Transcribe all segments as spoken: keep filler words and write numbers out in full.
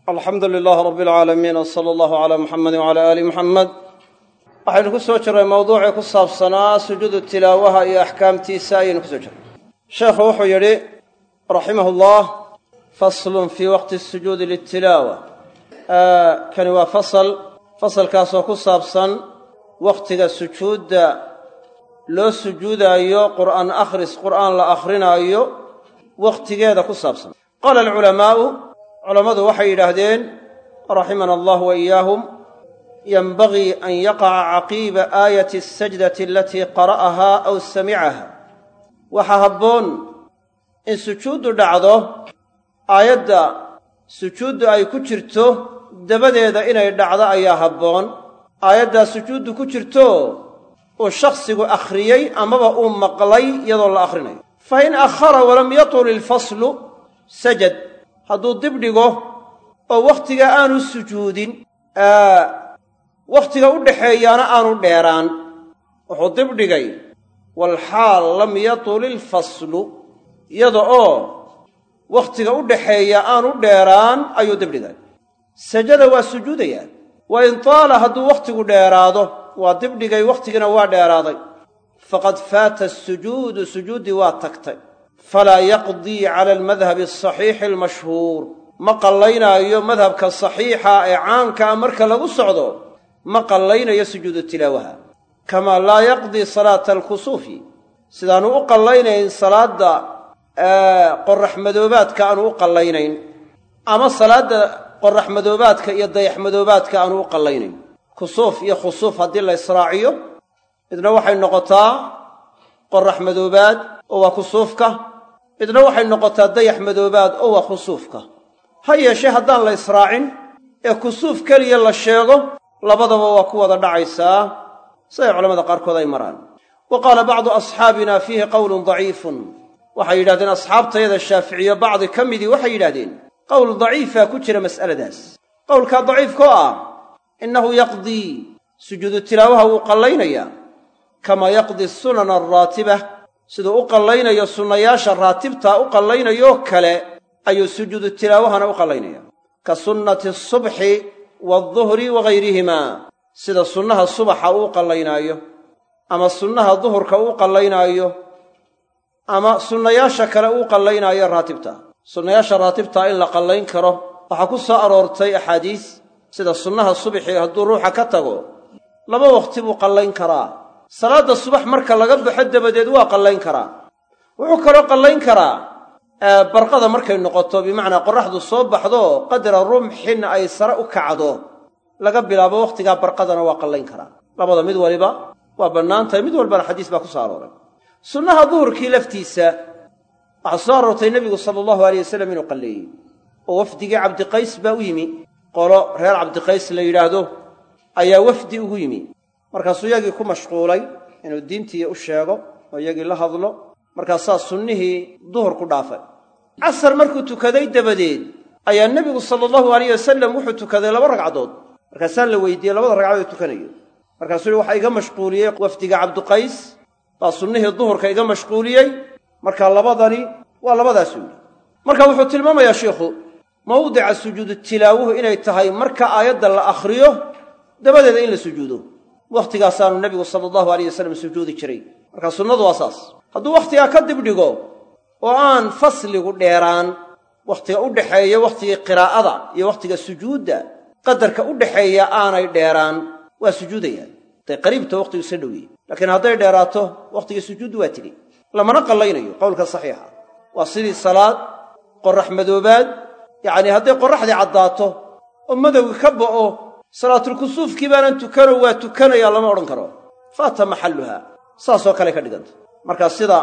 alxamdu lilaah rabi alcaalamiin wsala allahu calaa muxamedi wcala aali muxamed waxaynu ku soo jirray mawduucii ku saabsanaa sujuudu tilaawaha iyo axkaamtiisa ayaynu ku soo jirray sheekhu wuxuu yidhi raximahu llah faslun fii waqti sujuudi litilaawa kani waa fasal fasalkaasoo ku saabsan wakhtiga sujuudda loo sujuudaayo qur'aan akhris qur'aan la akhrinaayo wakhtigeeda ku saabsan qaala alculamaa'u culammadu waxay yidhaahdeen raximana allah wa iyaahum yenbagii an yaqaca caqiiba aayati asajdati alatii qara'ahaa aw samicaha waxaa habboon in sujuuddu dhacdo aayadda sujuuddu ay ku jirto dabadeeda inay dhacdo ayaa habboon aayaddaa sujuuddu ku jirto uu shakhsigu akhriyey amaba uu maqlay iyadoo la akhrinayo fa in akhara walam yatul ilfaslu sajad hadduu dib dhigo oo wakhtiga aanu sujuudin wakhtiga u dhaxeeyaana aanu dheeraan wuxuu dib dhigay walxaal lam yatul ilfaslu iyada oo wakhtiga u dhaxeeya aanu dheeraan ayuu dib dhigay sajada waa sujuudayaa wa in taala hadduu wakhtigu dheeraado waa dib dhigay wakhtigina waa dheeraaday faqad faata asujuudu sujuuddii waa tagtay falaa yaqdii cala almadhabi asaxiixi almashhuur ma qallaynaayo madhabka saxiixa ee caankaa marka lagu socdo ma qallaynayo sujuudu tilaawaha kamaa laa yaqdii salaata alkusuufi sidaanu u qallaynayn salaadda qorraxmadoobaadka aanu u qallaynayn ama salaadda qorraxmadoobaadka iyo dayaxmadoobaadka aanu u qallaynayn kusuuf iyo khusuuf haddii la israaciyo midna waxay noqotaa qorrax madoobaad oo waa kusuufka midna waxay noqotaa dayax madoobaad oo waa khusuufka ha yeeshee haddaan la israacin ee kusuuf keliya la sheego labadaba waa ku wada dhacaysaa siday culamada qaarkood ay maraan wa qaala bacdu asxaabina fiihi qowlun daciifun waxay yidhahdeen asxaabtayada shaaficiyo bacdi ka midii waxay yidhahdeen qowl daciifaa ku jira mas'aladaas qowlkaa daciifkoo ah innahu yaqdii sujuudu tilaawaha wuu qallaynayaa kamaa yaqdii sunana alraatiba siduu u qallaynayo sunnayaasha raatibtaa u qallaynayo kale ayuu sujuudu tilaawahana u qallaynaya ka sunnati asubxi waaduhri wagayrihimaa sida sunnaha subaxa uu qallaynaayo ama sunnaha duhurka uu qallaynaayo ama sunnayaasha kale uu qallaynaayo raatibta sunnayaasha raatibtaa in la qallayn karo waxaa ku soo aroortay axaadiis sida sunnaha subxii hadduu ruuxa ka tago laba wakhti buu qallayn karaa salaadda subax marka laga baxo dabadeed waa qallayn karaa wuxuu kaloo qallayn karaa barqada markay noqoto bimacnaa qorraxdu soo baxdo qadra rumxin ay sare u kacdo laga bilaabo wakhtigaa barqadana waa qallayn karaa labada mid waliba waa bannaan tahay mid walbana xadiis baa ku soo arooray sunnaha duhurkii laftiisa waxaa soo aroortay nebigu sala allahu alayh wasalam inuu qalleeyey oo wafdigii cabdiqays baa u yimi qolo reer cabdiqays la yidhaahdo ayaa wafdi ugu yimi markaasuu iyagii ku mashquulay inuu diintii u sheego oo iyagii la hadlo markaasaa sunnihii duhur ku dhaafay casar markuu tukaday dabadeed ayaa nebigu sala allahu alayh wasalam wuxuu tukaday laba ragcadood markaasaa la weydiiyey labada ragcadood tukanayo markaasuu yihi waxaa iga mashquuliyey wafdiga cabdiqays baa sunnihii duhurka iga mashquuliyey markaa labadani waa labadaasuu yidhi marka wuxuu tilmaamayaa sheikhu mawdica sujuudu tilaawuhu inay tahay marka aayadda la akhriyo dabadeeda in la sujuudo wakhtigaasaanu nebigu sala allahu alayh wasalam sujuudi jiray marka sunnadu waa saas hadduu wakhtigaa ka dib dhigo oo aan fasligu dheeraan wakhtiga u dhaxeeya wakhtigii qiraa'ada iyo wakhtiga sujuudda qadarka u dhaxeeya aanay dheeraan waa sujuudayaan haday qariibta wakhtigu isa dhoweeyey laakiin hadday dheeraato wakhtigii sujuuddu waa tigi lamana qallaynayo qowlka saxiixa waa sidii salaad qorrax madoobaad yacnii hadday qorraxdii caddaato oo madowgi ka ba'o salaatulkusuufkii baanan tukano waa tukanayaa lama odhan karo faata maxalluha saasoo kale ka dhiganta markaa sida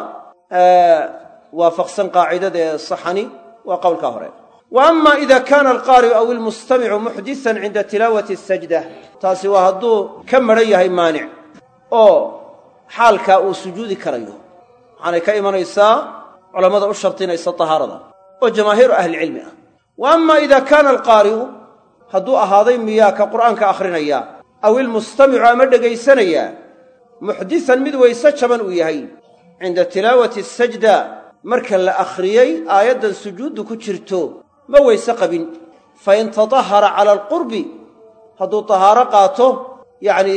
waafaqsan qaacidada ee saxani waa qowlkaa hore wa ama ida kaana alqaari'u aw ilmustamicu muxdisan cinda tilaawati asajda taasi waa hadduu ka madhan yahay maanic oo xaalkaa uu sujuudi karayo waxaanay ka imanaysaa culammada u shartinaysa tahaarada oo jamaahiiru ahlicilmi ah wa ama ida kaana alqaari'u hadduu ahaaday miyaa ka qur'aanka akhrinaya aw ilmustamicu ama dhegaysanaya muxdisan mid wayse jaban uu yahay cinda tilaawati asajda marka la akhriyey aayaddan sujuuddu ku jirto ma wayse qabin fain tatahara cala alqurbi hadduu tahaaro qaato yacni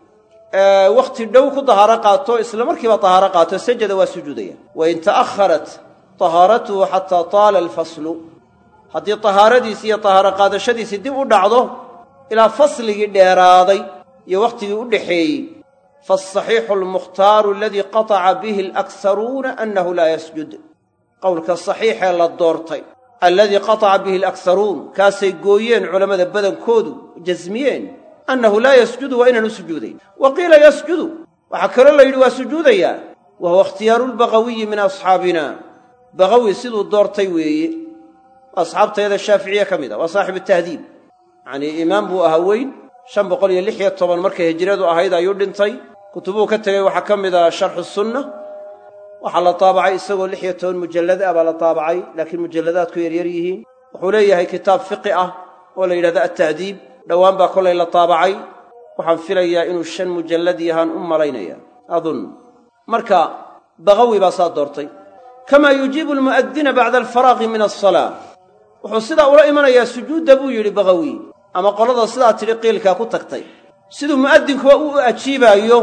wakhti dhow ku tahaaro qaato isla markiiba tahaaro qaato sajada waa sujuudaya wain ta'aharat tahaaratuhu xataa taala alfaslu haddii tahaaradiisi iyo tahaaro qaadashadiisii dib u dhacdo ilaa fasligii dheeraaday iyo wakhtigii u dhaxeeyey faasaxiixu almukhtaaru aladii qataca bihi alakharuuna annahu laa yasjud qowlka saxiixee la doortay alladii qataca bihi alakharuun kaasay gooyeen culammada badankoodu jasmiyeen annahu laa yasjudu waa inaanu sujuudayn wa qiila yasjudu waxaa kaloo la yidhi waa sujuudayaa wa huwa ikhtiyaaru lbagawiyi min asxaabina bagawi siduu doortay weeye asxaabtayada shaaficiye ka mid a waa saaxibu tahdiib yacnii imaam buu ahaa weyn shan boqol iyo lix iyo toban markay hijradu ahayd ayuu dhintay kutubuu ka tegey waxaa ka mid ah sharxu sunna waxaa la taabacay isagoo lix iyo toban mujallad ah baa la taabacay laakiin mujalladaadku yaryar yihiin wuxuu leeyahay kitaab fiqi ah oo la yidhahdo attahdiib dhowaan baa kolay la taabacay waxaan filayaa inuu shan mujallad yahaan u malaynaya adun marka bagawi baa saa doortay kamaa yujiibu almu'adina bacda alfaraaqi min asalaa wuxuu sidaa ula imanayaa sujuudda buu yidhi bagawi ama qolada sidaa tidhi qiilkaa ku tagtay siduu mu'adinkuba u ajiibaayo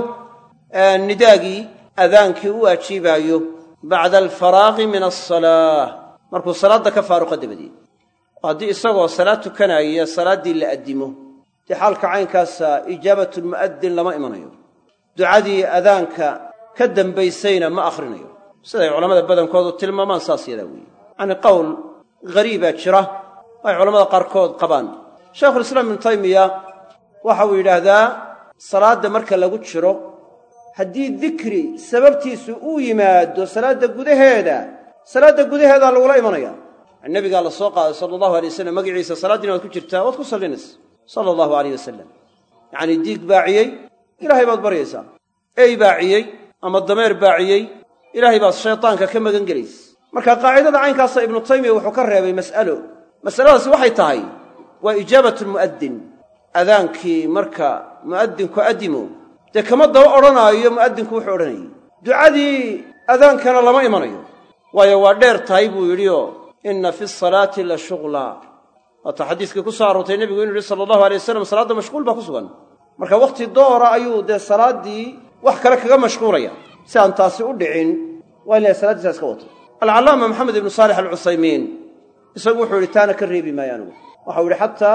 nidaagii adaankii u ajiibaayo bacda alfaraaqi min asalaa markuu salaadda ka faaruqa dabadeed haddii isagoo salaad tukanaya salaaddii la addimo dee xaalka caynkaasa ijaabatulmu'adin lama imanayo ducadii adaanka ka dambaysayna ma akhrinayo siday culammada badankoodu tilmaamaan saas yadaa weeye yacni qowl ghariibaa jira ay culammada qaarkood qabaan shaykhulislaam ibnu taymiya waxa uu yidhaahdaa salaadda marka lagu jiro haddii dikri sababtiisu uu yimaado salaadda gudaheeda salaadda gudaheedaa lagula imanaya nebigaa la soo qaaday sala allahu alay wasalam magaciisa salaaddiina waad ku jirtaa waad ku sallinaysa sala allahu alayh wasalam yacnii diig baaciyey ilaahay baad baryaysaa ey baaciyey ama dameer baaciyey ilaahay baad shaytaanka ka magan gelaysa marka qaacidada caynkaasa ibnu taymiya wuxuu ka reebay mas'alo mas'aladaasi waxay tahay waa ijaabatulmu'adin adaankii marka mu'adinku addimo dee kama daba odhanaayo mu'adinku wuxuu odhanayay ducadii adaankana lama imanayo waayo waa dheer tahay buu yidhioo inna fi salaati la shuglaa waata xadiiskii ku soo aroortay nebigu inu yidhi sala allahu alay wasalam salaadda mashquul baa ku sugan marka wakhti doora ayuu dee salaaddii wax kale kaga mashquulaya si aan taasi u dhicin waa in la salaaddiisa iska wato alcallaama maxamed ibnu saalix alcuthaymiin isagu wuxuu yidhi taana ka reebi maayo anigu waxau yidhi xataa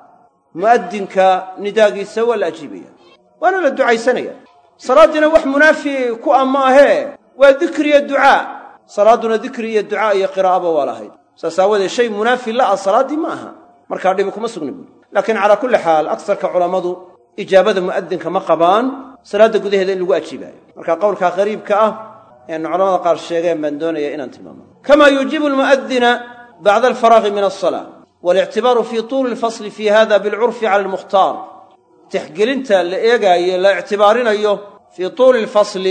mu'adinka nidaagiisa waa la ajiibaya waana la ducaysanaya salaaddiina wax munaafi ku ah ma ahee waa dikri iyo ducaa salaadduna dikri iyo ducaa iyo qiraa'aba waa lahayd saas aawadeed shay munaafi la ah salaaddii ma aha markaa dhibi kuma sugna buuri laakiin calaa kulli xaal agsarka culammadu ijaabada mu'adinka ma qabaan salaadda gudaheeda in lagu ajiibaayo marka qowlkaa qariibka ah eanu culamada qaar sheegeen baan doonaya inaan tilmaamo kamaa yuujibu almu'adina bacda alfaraaqi min asalaa walictibaaru fii tuuli alfasli fii hada bilcurfi cala almukhtaar tixgelinta la eegaayo la ictibaarinayo fii tuuli alfasli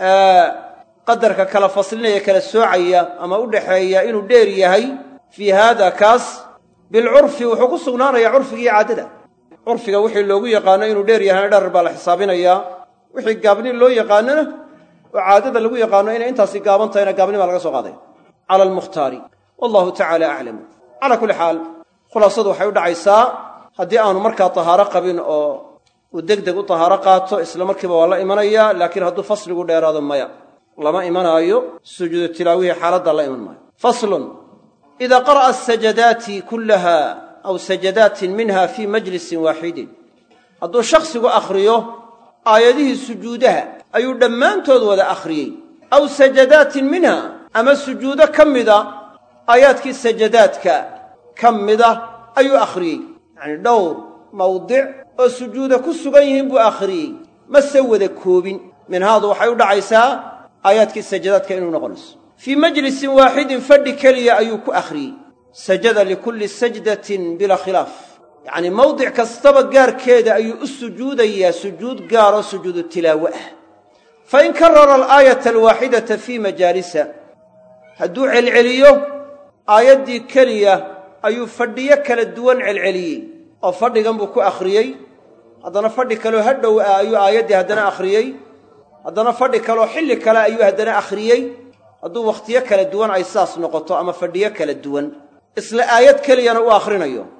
qadarka kala faslinaya kala soocaya ama u dhaxeeya inuu dheer yahay fii haada kaas bilcurfi wuxuu ku sugnaanayaa curfiga iyo caadada curfiga wixii loogu yaqaano inuu dheer yahayna dherer baa la xisaabinayaa wixii gaabni loo yaqaanona oo caadada lagu yaqaano inay intaasi gaaban tahayna gaabni baa laga soo qaaday cala almukhtaari wallahu tacaala aclamu calaa kulli xaal khulaasadu waxay u dhacaysaa haddii aanu markaa tahaaro qabin oo uu deg deg u tahaaro qaato isla markiiba waa la imanayaa laakiin hadduu fasligu dheeraado maya lama imanaayo sujuudu tilaawihii xaaladda la iman maayo faslun idaa qara'a asajadaati kullaha aw sajadaatin minha fii majlisin waaxidin hadduu shakhsigu akhriyo aayadihii sujuudaha ayuu dhammaantood wada akhriyey aw sajadaatin minha ama sujuudo ka mida aayaadkii sajadaadka ka mida ayuu akhriyey yacnii dhowr mawdic oo sujuuda ku sugan yihiin buu akhriyey mase wada koobin minhaadu waxay u dhacaysaa aayaadkii sajadaadka inuu noqonayso fii majlisin waaxidin fadhi keliya ayuu ku akhriyey sajada likulli sajdatin bilaa khilaaf yacnii mawdic kastaba gaarkeeda ayuu u sujuudayaa sujuud gaaroo sujuudu tilaawo ah fa in karara alaayata alwaaxidata fii majaalisa hadduu celceliyo aayaddii keliya ayuu fadhiyo kala duwan celceliyey oo fadhigan buu ku akhriyey haddana fadhi kaloo hadhow ah ayuu aayaddii haddana akhriyey haddana fadhi kaloo xilli kale ayuu haddana akhriyey hadduu wakhtiyo kala duwan ay saas noqoto ama fadhiyo kala duwan isla aayad keliyana u akhrinayo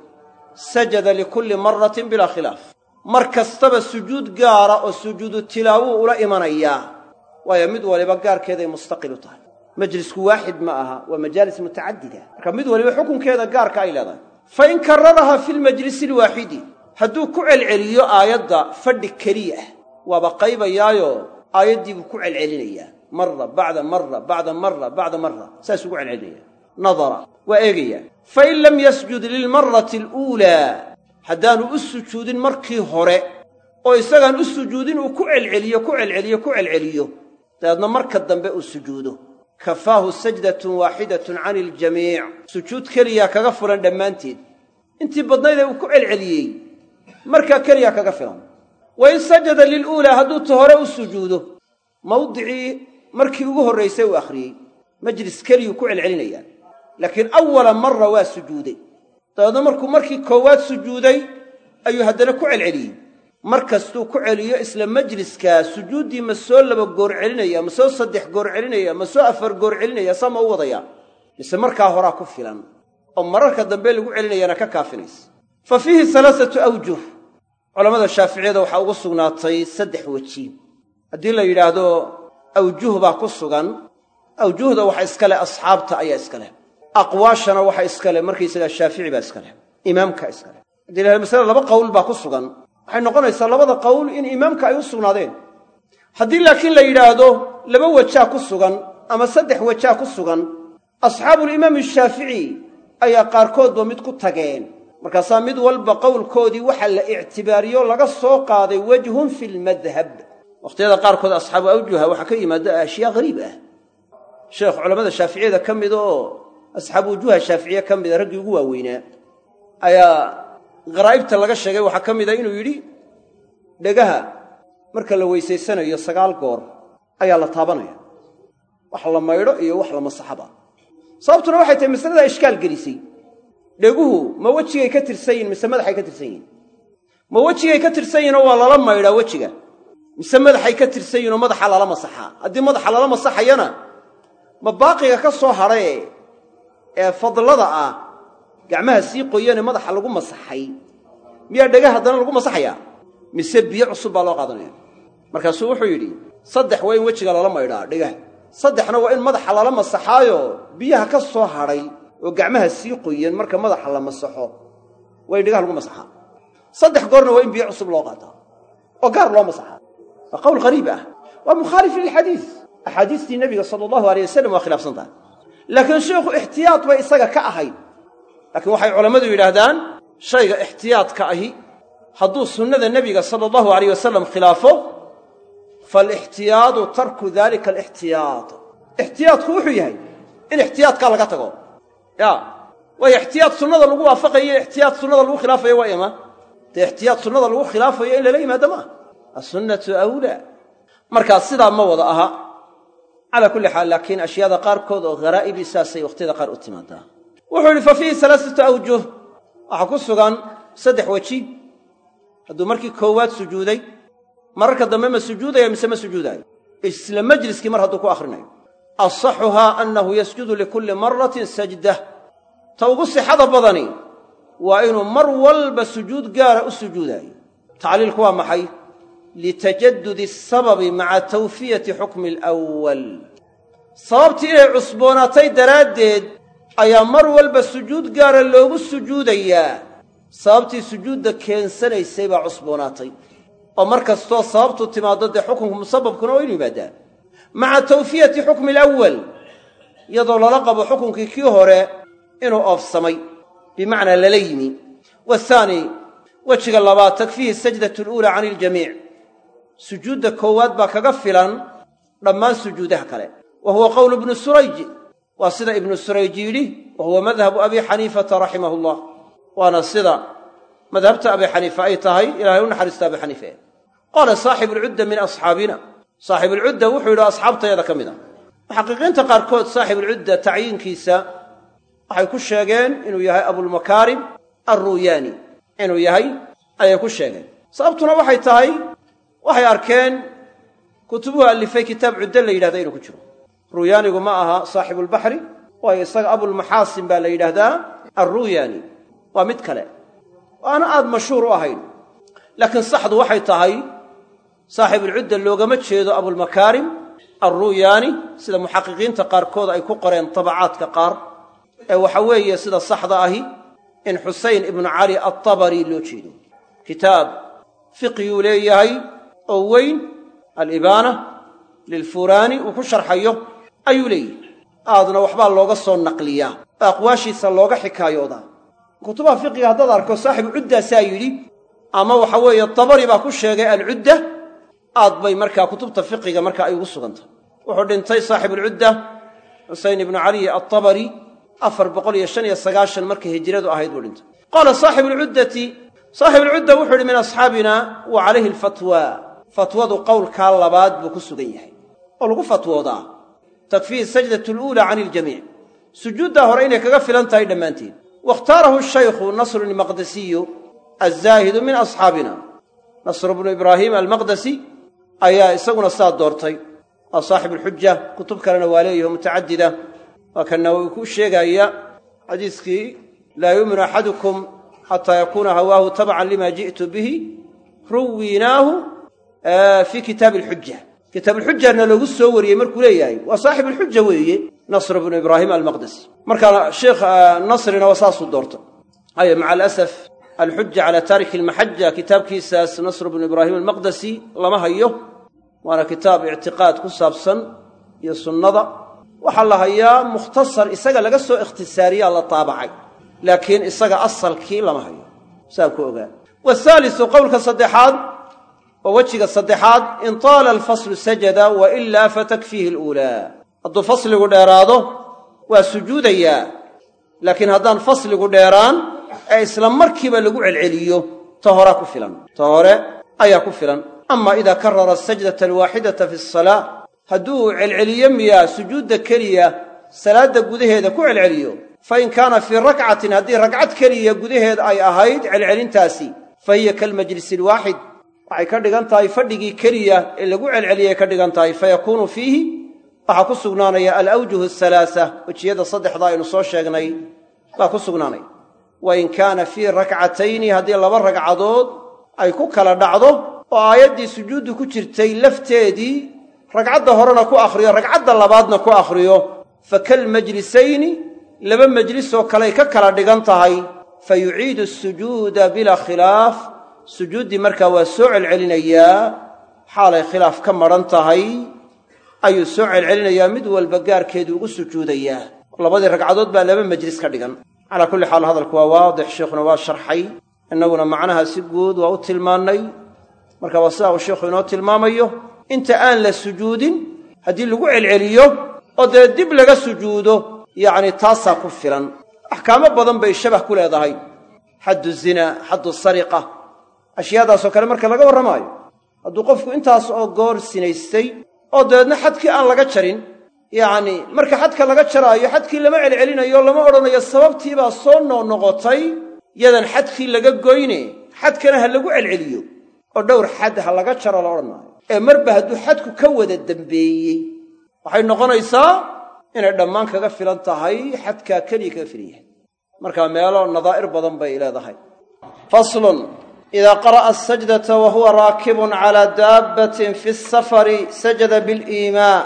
sajada likulli maratin bilaa khilaaf mar kastaba sujuud gaara oo sujuudu tilaawu ula imanayaa waayo mid waliba gaarkeeday mustaqil u tahay majlisku waaxid ma aha waa majaalis mutacadida marka mid waliba xukunkeeda gaarka ay leedahay fa in kararaha fi lmajlisi alwaaxidi hadduu ku celceliyo aayadda fadhi keliya waaba qaybayaayo aayaddii buu ku celcelinayaa mara bacda mara bacda mara bacda mara saas ugu celcelinaya nadara waa eegayaa fain lam yasjud lilmarati aluulaa haddaanu u sujuudin markii hore oo isagaan u sujuudin uu ku celceliyo ku celceliyo ku celceliyo dabeedna marka dambe uu sujuudo kafaahu sajdatun waaxidatun cani iljamiic sujuud keliyaa kaga fulan dhammaanteed intii badnaydee uu ku celceliyey markaa keliyaa kaga filan wain sajada liluulaa hadduu ta hore u sujuudo mawdicii markii ugu horraysay uu akhriyey majlis keliyuu ku celcelinayaa laakiin awala mara waa sujuuday dabeedna markuu markii koowaad sujuuday ayuu haddana ku celceliyey mar kastuu ku celiyo isla majliskaa sujuuddii ma soo laba goor celinaya ma soo saddex goor celinaya ma soo afar goor celinaya saa ma u wadayaa mise markaa horaa ku filan oo mararka dambe lagu celinayaana ka kaafinaysa fa fiihi alaasatu awjuh culammada shaaficiyada waxaa ugu sugnaatay saddex weji haddii la yidhaahdo awjuh baa ku sugan awjuhda waxa iska leh asxaabta ayaa iska leh aqwaashana waxa iska leh markaysagaa shaafici baa iska leh imaamka iska leh haddii la yidhahdo masale laba qowl baa ku sugan waxay noqonaysaa labada qowl in imaamka ay u sugnaadeen haddii laakiin la yidhaahdo laba wejaa ku sugan ama saddex wejaa ku sugan asxaabuulimaam ashaafici ayaa qaarkoodba mid ku tageen markaasaa mid walba qowlkoodii waxa la ictibaariyo laga soo qaaday wajhun fi lmadhab wakhtiyada qaarkood asxaabu awjuha waxaa ka yimaada ashyaa hariib ah sheekh culammada shaaficiyada ka mid oo asxaabu wujuha shaaficiye ka mida raggii ugu waaweynaa ayaa qaraa'ibta laga sheegay waxaa ka mida inuu yidhi dhegaha marka la weysaysanayo sagaal goor ayaa la taabanaya wax la maydho iyo wax la masaxaba sababtuna waxay tahay masaladaa ishkaal gelisay dheguhu ma wejigay ka tirsan yihin mise madaxay ka tirsan yihin ma wejigay ka tirsan yihinoo waa lala maydhaa wejiga mise madaxay ka tirsan yihinoo madaxa lala masaxaa haddii madaxa lala masaxayana ma baaqiga ka soo hadhae ee fadlada ah gacmaha sii qoyane madaxa lagu masaxay miyaa dhagaha haddana lagu masaxayaa mise biyo cusub baa loo qaadanaya markaasuu wuxuu yidhi saddex waa in wejiga lala maydhaa dhegaha saddexna waa in madaxa lala masaxaayo biyaha ka soo hadhay oo gacmaha sii qoyan marka madaxa la masaxo waa in dhegaha lagu masaxaa saddex goorna waa in biyo cusub loo qaataa oo gaar loo masaxaa waa qowl qariib ah waa mukhaalif lilxadiis axaadiistii nebiga sala allahu aleyh wasalam waa khilaafsan tahay laakiin sheikhu ixtiyaad bay isaga ka ahayd laakiin waxay culammadu yidhaahdaan shayga ixtiyaadka ahi hadduu sunnada nebiga sala allahu alayh wasalam khilaafo faalixtiyaadu tarku daalika alixtiyaad ixtiyaadku wuxuu yahay in ixtiyaadkaa laga tago ya waayo ixtiyaad sunnada lagu waafaqayo ixtiyaad sunnada lagu khilaafayo waa ima dee ixtiyaad sunnada lagu khilaafayo in lala yimaado maaha assunnatu awlaa markaa sidaa ma wada aha calaa kulli xaal laakiin ashyaada qaarkood oo gharaa'ibii saasay wakhtiyada qaar u timaadaa wuxuu yidhi fa fiihi alaasatu awjuh waxaa ku sugan saddex weji hadduu markii koowaad sujuuday mararka dambe ma sujuudaya mise ma sujuudaayo isla majliskii mar hadduu ku akhrinayo asaxuhaa annahu yasjudu likulli maratin sajdah ta ugu sixada badani waa inuu mar walba sujuud gaara u sujuudaayo tacliilku waa maxay litajadudi asababi maca tawfiyati xukmi alawwal sababtii inay cusboonaatay daraaddeed ayaa mar walba sujuud gaara loogu sujuudayaa sababtii sujuudda keensanaysay baa cusboonaatay oo mar kastoo sababtu timaaddo dee xukunku musababkuna waa inu yimaadaa maca tawfiyati xukmi alawwal iyadoo lala qabo xukunkii kii hore inuu oofsamay bimacnaa lala yimi waathaani wejiga labaad takfiihi sajdatu aluulaa cani iljamiic sujuudda koowaad baa kaga filan dhammaan sujuudaha kale wa huwa qowlu ibnu surayj waa sida ibnu surayj yidhi wa huwa madhabu abi xaniifata raximahu llah waana sida madhabta abi xaniifa ay tahay ilahay u naxariista abi xaniife qaala saaxibu alcudda min asxaabina saaxibuulcudda wuxuu yidhi asxaabtayada ka mid a muxaqiqiinta qaarkood saaxibuulcudda tacyiinkiisa waxay ku sheegeen inuu yahay abulmakaarim alruuyaani inuu yahay ayay ku sheegeen sababtuna waxay tahay waxay arkeen kutubuhu allifay kitaab cuddo la yidhahda inuu ku jiro ruuyaanigu ma aha saaxibuulbaxri waayo isaga abulmaxaasin baa la yidhaahdaa alruuyaani waa mid kale وأنا آد مشهور أهين لكن صحد وحي تهي صاحب العدة اللوغة جيدو أبو المكارم الروياني سيدا محققين تقار كود أي كقرين طبعات كقار وحوية سيدا الصحدة أهي إن حسين ابن علي الطبري اللو جيدو كتاب فقه ليهي أوين الإبانة للفوراني وكشر حيه أيو لي آدنا وحبال اللوغة صون نقلية أقواشي ساللوغة حكايو دا كتبها فقه هذا داركو صاحب عدة سايلي أما وحوية الطبري باكو الشيغي العدة aad bay markaa kutubta fiqiga markaa ay ugu sugantay wuxuu dhintay saaxib al-udda Husayn ibn Ali at-Tabari afar boqol iyo shan iyo sagaashan markii hijradu ahayd buu dhintay qala saaxib al-uddati saaxib al-udda wuxuu min asxaabina wa alayhi al-fatwa fatwadu qawlka labaad buu ku sugan yahay oo lagu fatwooda takfii sajdatu al-ula 'an al-jami' sujuuda hore inay kaga filan tahay dhamaantiin waqtarahu ash-shaykh Nasr al-Maqdisi az-zahid min asxaabina Nasr ibn Ibrahim al-Maqdisi ayaa isaguna saa doortay waa saaxib al-hujja kutub kalena waa leeyahay mutaaddida waa kana uu ku sheegaya hadiiskii la yu'minu ahadukum hatta yakuna hawahu tab'an lima ji'tu bihi ruwinahu fi kitab al-hujja kitab al-hujja lagu soo wariyay markuu leeyahay waa saaxib al-hujja weeye Nasr ibn Ibrahim al-Maqdisi marka sheekh Nasrina waa saas doortay ay ma'a al-asaf الحجة على تارك المحجة كتاب كيساس نصر بن إبراهيم المقدسي لما هيه وانا كتاب اعتقاد كسابسا يسنضا وحالها هي مختصر إساقا لقصو اختصارية على طابعي لكن إساقا أصل كي لما هيه سابكو أغان والثالث قولك الصدحات ووجهك الصدحات إن طال الفصل سجد وإلا فتكفيه الأولى الضو فصل قديراده وسجود إياه لكن هذا الفصل قديران إسلام مركبة لقوع العليو طهرا كفلا طهرا أي كفلا أما إذا كرر السجدة الواحدة في الصلاة هدوع العليا ميا سجود كريا صلاة قده هذا كوع العليو فإن كان في ركعة هذه ركعة كريا قده هذا أي أهيد العلين تاسي فهي كالمجلس الواحد وعي كردغان تاي فردغي كريا اللي قوع العليا كردغان تاي فيكون فيه أحكو سقنانيا الأوجه الثلاثة وشيادة صدح ضاي نصوص شاقناي أحكو سقناني وإن كان في ركعتين هذه لبا ركعدود أي كو كلا دعدو وآيدي سجود كو جرتي لفتيدي ركعده هورنا كو أخريو ركعده لبادنا كو أخريو فكل مجلسين لبا مجلس وكلا كلا دغانتahay فيعيد السجود بلا خلاف سجود مركا وسوع العلنيا حال خلاف كمرنتahay أي سوع العلنيا مد والبقاركيدو ugu sujuudaya labadii ragcadood baa laba majlis ka dhigan على كل حال هذا الكوا واضح شيخنا وشرحي انه معناها سجود او تلماني marka wasaa oo sheekhu inoo tilmaamayo inta aan la sujuudin hadii lagu celceliyo oo dib laga sujuudo yaani taasa ku filan ahkaamo badan bay shabah ku leedahay hadd zina hadd sariqa ashiyadaas oo kale marka laga waramayo haduu qofku intaas oo goor sinaystay oo deedna xadkii aan laga jarin يعني marka xadka laga jaraayo xadkii lama celcelinayo lama oranayo sababtii baa soo noqotay yadan xadkii laga goyne xadkana ha lagu celceliyo oo dhowr xad ha laga jaro la oranayo ee marba haduu xadku ka wada dambeeyay waxay noqonaysaa inay dhammaan kaga filan tahay xadka kaliya ka firiya marka meelo nadaa'ir badan bay leedahay faslun إذا قرأ السجدة وهو راكب على دابة في السفر سجد بالإيماء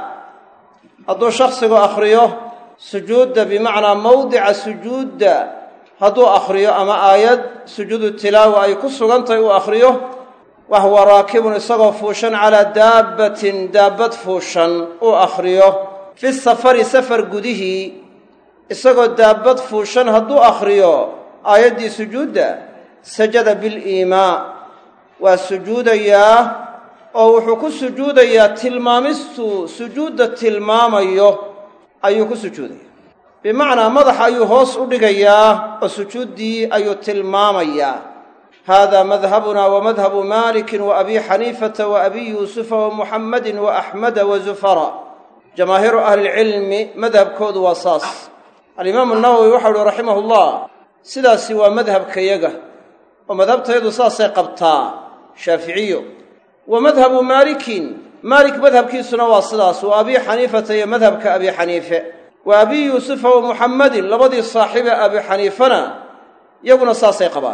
هذا شخص أخريه سجود بمعنى موضع سجود هذا أخريه أما آيات سجود التلاوة أي كسر أنت أخريه وهو راكب يصغى فوشا على دابة دابة فوشا وأخريه في السفر سفر قده يصغى دابة فوشا هذا أخريه آيات دي سجود سجد بالإيماء وسجود إياه oo wuxuu ku sujuudayaa tilmaamistu sujuuda tilmaamayo ayuu ku sujuudayaa bimaana madaxa ayuu hoos u dhigayaa oo sujuudii ayuu tilmaamayaa hada madhhabuna wa madhhabu Malik wa Abi Hanifa wa Abi Yusuf wa Muhammad wa Ahmad wa Zufara jamaahiru ahli ilmi madhabkoodu waa saas al-Imam an-Nawawi waxa rahimahullah sidaasi waa madhabkayaga oo madhabtaydu saasay qabtaa Shafi'iyyo ومذهب مالك مالك مذهب كيسنا واصلاص وأبي حنيفة مذهب كأبي حنيفة وأبي يوسف ومحمد لبدي صاحب أبي حنيفنا يقول صاصي قبال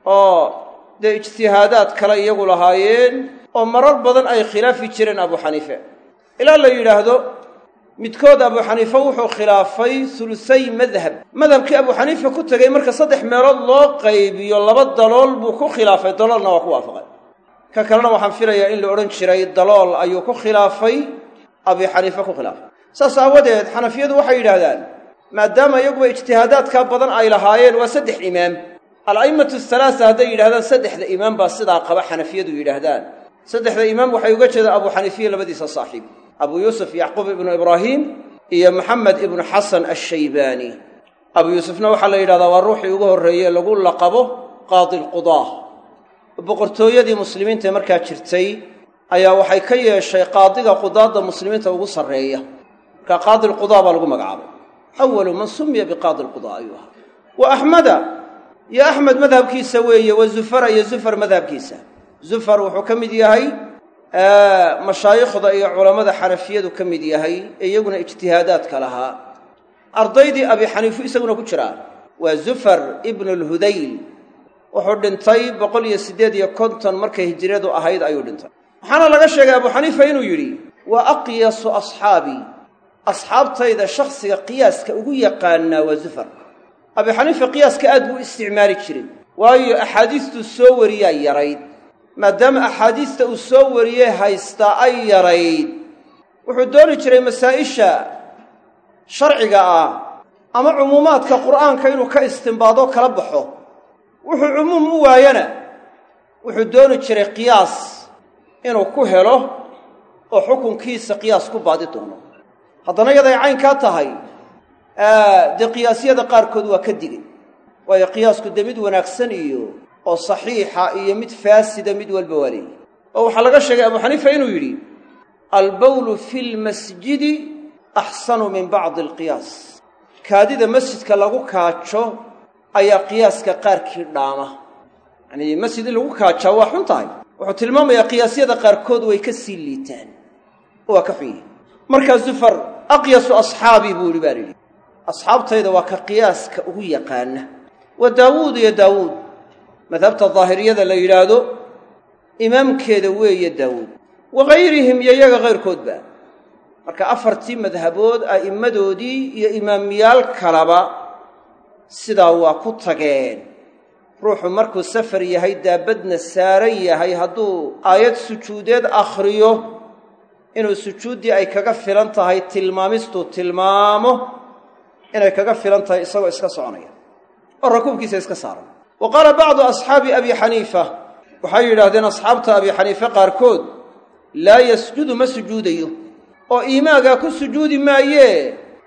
oo dee ijtihaadaad kale iyagu lahaayeen oo marar badan ay khilaafi jireen abu xaniife ilaa la yidhaahdo midkood abu xaniife wuxuu khilaafay hulusay madhab madhabkii abu xaniife ku tegey marka saddex meelood loo qaybiyo laba dalool buu ku khilaafay daloolna waa ku waafaqay ka kalena waxaan filayaa in la odhan jiray dalool ayuu ku khilaafay abi xaniife ku khilaafay saas aawadeed xanafiyadu waxay yidhaahdaan maadaama iyaguba ijtihaadaadkaa badan ay lahaayeen waa saddex imaam al-a'immatu halaasa hadday yidhahdaan saddexda imaam baa sidaa qaba xanafiyadu yidhaahdaan saddexda imaam waxay uga jeedaan abu xaniifiya labadiisa saaxiib abu yuusuf yacquub ibnu ibraahiim iyo maxamed ibnu xasan ashaybaani abu yuusufna waxaa la yidhahdaa waa ruuxii ugu horreeye lagu laqabo qaadi alqudaa boqortooyadii muslimiinta markaa jirtay ayaa waxay ka yeeshay qaadiga qudaadda muslimiinta ugu sarreeya markaa qaadi alqudaa baa lagu magacaabay awalu man sumiya biqaadi alqudaa ayuu ahaa wa axmeda iyo axmed madhabkiisa weeye wa zufara iyo zufar madhabkiisa zufar wuxuu ka mid yahay mashaayikhda iyo culammada xanafiyadu ka mid yahay ee iyaguna ijtihaadaadka lahaa ardaydii abi xaniifu isaguna ku jiraa waa zufar ibnu lhudayl wuxuu dhintay boqol iyo siddeed iyo konton markay hijiradu ahayd ayuu dhintay waxaana laga sheegay abu xaniifa inuu yidhi waa aqyasu asxaabii asxaabtayda shakhsiga qiyaaska ugu yaqaanaa waa zufar abi xaniifa qiyaaska aad buu isticmaali jiray waayo axaadiistuu soo wariyaa yarayd maadaama axaadiista uu soo wariyey haystaa ay yarayd wuxuu dooni jiray masaa'isha sharciga ah ama cumuumaadka qur'aanka inuu ka istimbaadoo kala baxo wuxuu cumuum u waayana wuxuu dooni jiray qiyaas inuu ku helo oo xukunkiisa qiyaas ku baadi doono haddana yaday caynkaa tahay dee qiyaasyada qaarkood waa ka digay waayo qiyaasku dee mid wanaagsan iyo oo saxiixa iyo mid faasida mid walba waa leeyahy oo waxaa laga sheegay abu xaniifa inuu yidhi albawlu fi lmasjidi axsanu min bacdi alqiyaas kaadida masjidka lagu kaajo ayaa qiyaaska qaarkii dhaama yacnii masjid in lagu kaajaa waa xun tahay wuxuu tilmaamayaa qiyaasyada qaarkood way ka sii liitaan oo waa ka xun yihin markaa zufar aqyasu asxaabii buu yidhi baa layidhi asxaabtayda waa ka qiyaaska ugu yaqaana wa daawuud iyo daawuud madhabta daahiriyada la yidhaahdo imaamkeeda weeye daawuud wa hayrihim iyo iyaga kayrkoodba marka afartii madhabood a'immadoodii iyo imaamiyaal kalaba sidaa waa ku tageen ruuxu markuu safar yahay daabadna saaran yahay hadduu aayad sujuudeed akhriyo inuu sujuuddii ay kaga filan tahay tilmaamistuu tilmaamo inay kaga filan tahay isagoo iska soconaya oo rakuubkiisa iska saaran wa qaala bacdu asxaabi abi xaniifa waxay yidhaahdeen asxaabta abi xaniife qaarkood laa yasjudu ma sujuudayo oo iimaagaa ku sujuudi maayee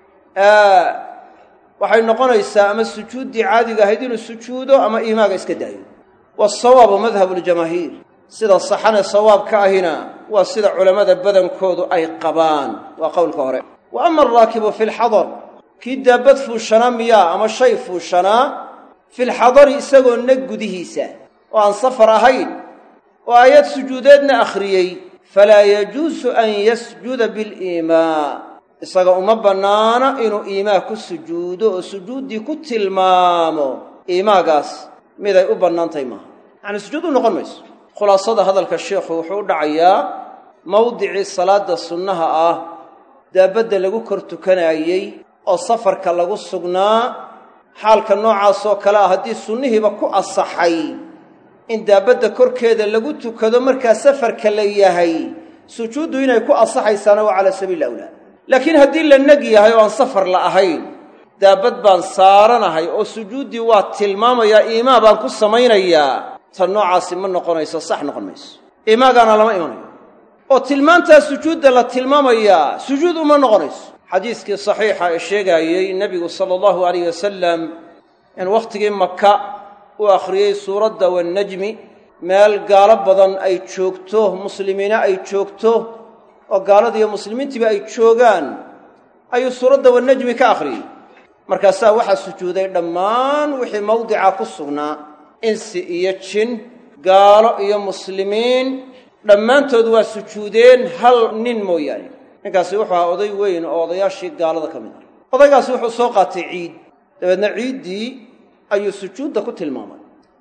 waxay noqonaysaa ama sujuuddii caadiga ahayd inuu sujuudo ama iimaaga iska daayo waasawaabu madhabu ljamaahiir sida saxane sawaabka ahina waa sida culammada badankoodu ay qabaan waa qowlka hore wa ama alraakibu fi lxadar kii daabad fuushanaa miyaa ama shay fuushanaa filxadari isagoo nag gudihiisa oo aan safar ahayn oo aayad sujuudeedna akhriyey falaa yajuusu an yasjuda biliimaa isaga uma bannaana inuu iimaa ku sujuudo oo sujuuddii ku tilmaamo iimaagaas miday u bannaantahay maaha yacni sujuud u noqon mayso khulaasada hadalka sheikhu wuxuu u dhacayaa mawdicii salaadda sunnaha ah daabadda lagu kor tukanaayey oo safarka lagu sugnaa xaalka noocaasoo kale ah haddii sunnihiiba ku asaxay in daabadda korkeeda lagu tukado markaa safarka la yahay sujuuddu inay ku asaxaysaana waa calaa sabiili awlaa laakiin haddii la neg yahay oo aan safar la ahayn daabad baan saaranahay oo sujuuddii waa tilmaamayaa iimaa baan ku samaynayaa tan noocaasi ma noqonayso sax noqon mayso iimaagaana lama imanayo oo tilmaantaa sujuudda la tilmaamayaa sujuud uma noqonayso xadiiskii saxiixa ee sheegaayey nebigu sala allahu alayh wasalam in wakhtigii maka uu akhriyey suuradda wannajmi meel gaalo badan ay joogto muslimiina ay joogto oo gaaladiiyo muslimiintiiba ay joogaan ayuu suuradda wannajmi ka akhriyey markaasaa waxaa sujuuday dhammaan wixii mawdica ku sugnaa insi iyo jin gaalo iyo muslimiin dhammaantood waa sujuudeen hal nin mooyaane ninkaasi wuxuu ahaa oday weyn oo odayaashii gaalada ka mid ah odaygaasi wuxuu soo qaatay ciid dabeedna ciiddii ayuu sujuudda ku tilmaamay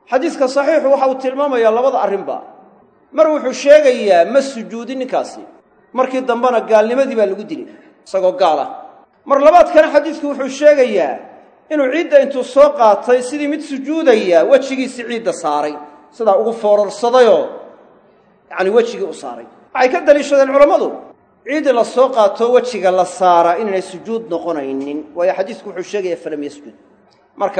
xadiiska saxiixu waxa uu tilmaamayaa labada arrinba mar wuxuu sheegayaa ma sujuudin ninkaasi markii dambena gaalnimadii baa lagu dilay isagoo gaal ah mar labaadkana xadiisku wuxuu sheegayaa inuu ciidda intuu soo qaatay sidii mid sujuudaya wejigiisii ciidda saaray sidaa ugu foorarsadayoo yacni wejigii u saaray waxay ka daliishadeen culammadu ciidii la soo qaato wejiga la saaraa inaynay sujuud noqonaynin waayo xadiisku wuxuu sheegayaa falam yasjud marka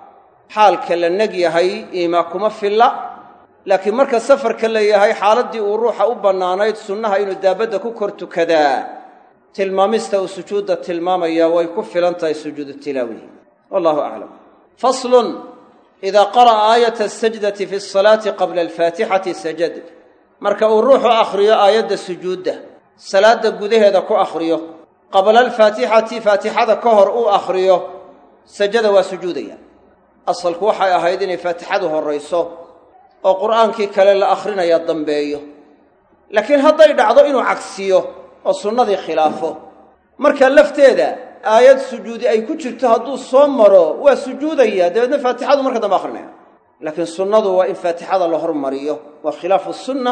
xaalka la neg yahay iimaa kuma filla laakiin marka safarka la yahay xaaladdii uu ruuxa u bannaanayd sunnaha inuu daabadda ku kor tukadaa tilmaamista uu sujuudda tilmaamaya way ku filan tahay sujuudu tilaawihi wallahu aclam faslun idaa qara'a aayata asajdati fi asalaati qabla alfaatixati sajad marka uu ruuxu akhriyo aayadda sujuudda salaadda gudaheeda ku akhriyo qabla alfaatixati faatixada ka hor uu akhriyo sajada waa sujuudaya asalku waxay ahayd inay faatixadu horrayso oo qur'aankii kale la akhrinaya dambeeyo laakiin hadday dhacdo inuu cagsiyo oo sunnadii khilaafo marka lafteeda aayad sujuudi ay ku jirto hadduu soo maro waa sujuudaya dabeedna faatixadu marka dambe akhrinaya laakiin sunnadu waa in faatixada la hormariyo waa khilaafu sunna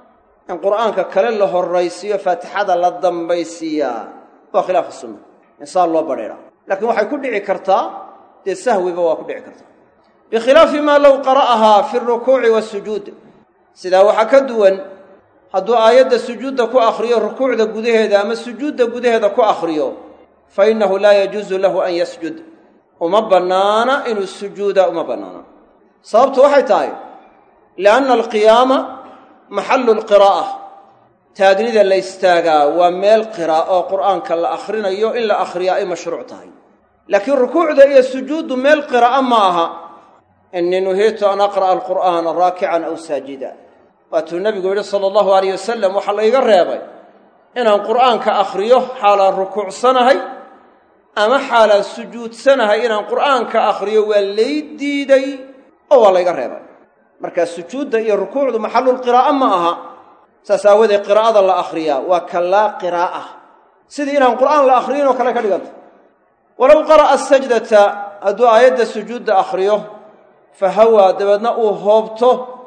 in qur'aanka kale la horraysiiyo faatixada la dambaysiiyaa waa khilaafu sunna insaan loo badheedha laakiin waxay ku dhici kartaa dee sahwiba waa ku dhici kartaa bikhilaafi maa low qara'ahaa fi alrukuuci waasujuud sidaa waxaa ka duwan hadduu aayadda sujuudda ku akhriyo rukuucda gudaheeda ama sujuudda gudaheeda ku akhriyo fa innahu laa yajuusu lahu an yasjud uma bannaana inuu sujuuda uma bannaana sababtu waxay tahay lianna alqiyaama maxallu lqiraa'a taagnida la istaagaa waa meel qiraa'o oo qur'aanka la akhrinayo in la akhriyaa ay mashruuc tahay laakiin rukuucda iyo sujuuddu meel qiraa'a ma aha innii nuhiitu an aqra'a alqur'aana raakican aw saajida waatuu nebigu yidhi sala allahu alayh wasalam waxaa layga reebay inaan qur'aanka akhriyo xaalaan rukuucsanahay ama xaalaan sujuudsanahay inaan qur'aanka akhriyo waa lay diiday oo waa layga reebay markaa sujuudda iyo rukuucdu maxallulqiraa'a ma aha saas aawadeed qiraa'ada la akhriyaa waa ka laa qiraa'a sidii inaan qur'aan la akhriyin oo kale ka dhiganta walow qara'a asajdata hadduu aayadda sujuudda akhriyo fa hawaa dabeedna uu hoobto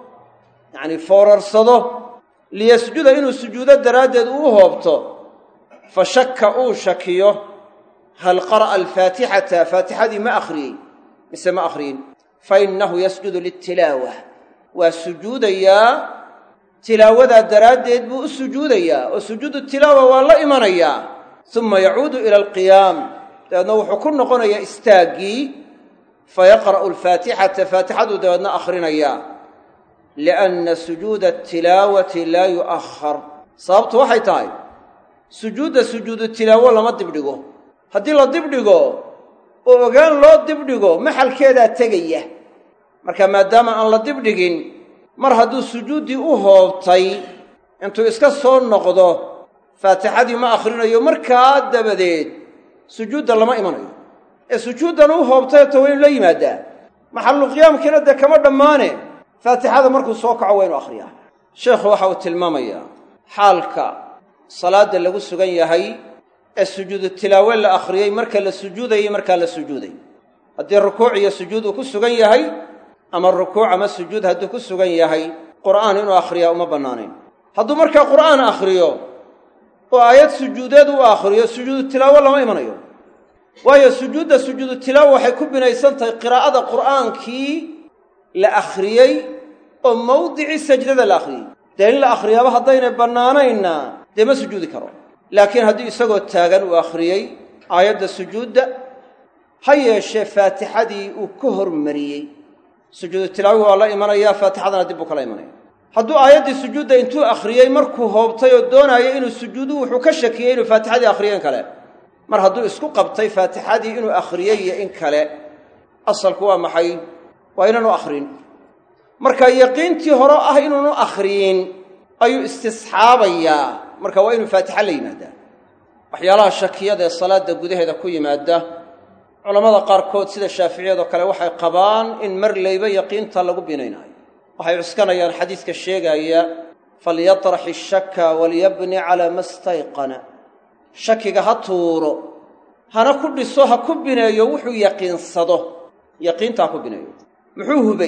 yacni foorarsado liyasjuda inuu sujuudo daraaddeed uu u hoobto fa shakka uu shakiyo hal qara'a alfaatixata faatixadii ma akhriyey mise ma akhriyin fa innahu yasjudu litilaawa waa sujuudayaa tilaawadaa daraaddeed buu u sujuudayaa oo sujuudu tilaawa waa la imanayaa suma yacuudu ila alqiyaam dabeedna wuxuu ku noqonayaa istaaggii fa yaqra'u alfaatixata faatixaduu dabeedna akhrinayaa lianna sujuuda atilaawati laa yu'ahhar sababtu waxay tahay sujuudda sujuudu tilaawo lama dibdhigo haddii la dibdhigo oo ogaan loo dibdhigo maxalkeedaa tegaya marka maadaama aan la dibdhigin mar hadduu sujuuddii u hoobtay intuu iska soo noqdo faatixadii ma akhrinayo markaa dabadeed sujuudda lama imanayo ee sujuuddan u hoobtay ta waynu la yimaaddaa maxallu qiyaamkiina dee kama dhammaane faatixada markuu soo kaco waa inu akhriyaa sheekhu waxa uu tilmaamayaa xaalka salaadda lagu sugan yahay ee sujuudu tilaawe la akhriyey marka la sujuudayey markaa la sujuuday haddii rukuuc iyo sujuud uu ku sugan yahay ama rukuuc ama sujuud hadduu ku sugan yahay qur'aan inuu akhriyaa uma bannaanayn hadduu markaa qur'aan akhriyo oo aayad sujuudeed u akhriyo sujuudu tilaawo lama imanayo waayo sujuudda sujuudu tilaawo waxay ku binaysan tahay qiraa'ada qur'aankii la akhriyey oo mawdicii sajdada la akhriyey dee in la akhriyaaba haddaynay bannaanaynna dee ma sujuudi karo laakiin haddii isagoo taagan uu akhriyey aayadda sujuudda ha yeeshee faatixadii uu ka hormariyey sujuudu tilaawi waa la imanayaa faatixadana dib buu kala imanaya hadduu aayaddii sujuudda intuu akhriyey markuu hoobtay oo doonaayo inuu sujuudu wuxuu ka shakiyey inuu faatixadii akhriyeen kale mar hadduu isku qabtay faatixadii inuu akhriyey iyo in kale asalku waa maxay waa inaanu akhrin marka yaqiintii hore ah inuunu akhriyin ayuu istisxaabayaa marka waa inuu faatixa la yimaadaa waxyaalaha shakiyada ee salaadda gudaheeda ku yimaada culammada qaarkood sida shaaficiyadoo kale waxay qabaan in mar layba yaqiinta lagu binaynaayo waxay cuskanayaan xadiiska sheegaaya falyatrax ishaka walyabni calaa ma stayqana shakiga ha tuuro hana ku dhiso ha ku bineeyo wuxuu yaqiinsado yaqiinta ha ku bineeyo muxuu hubay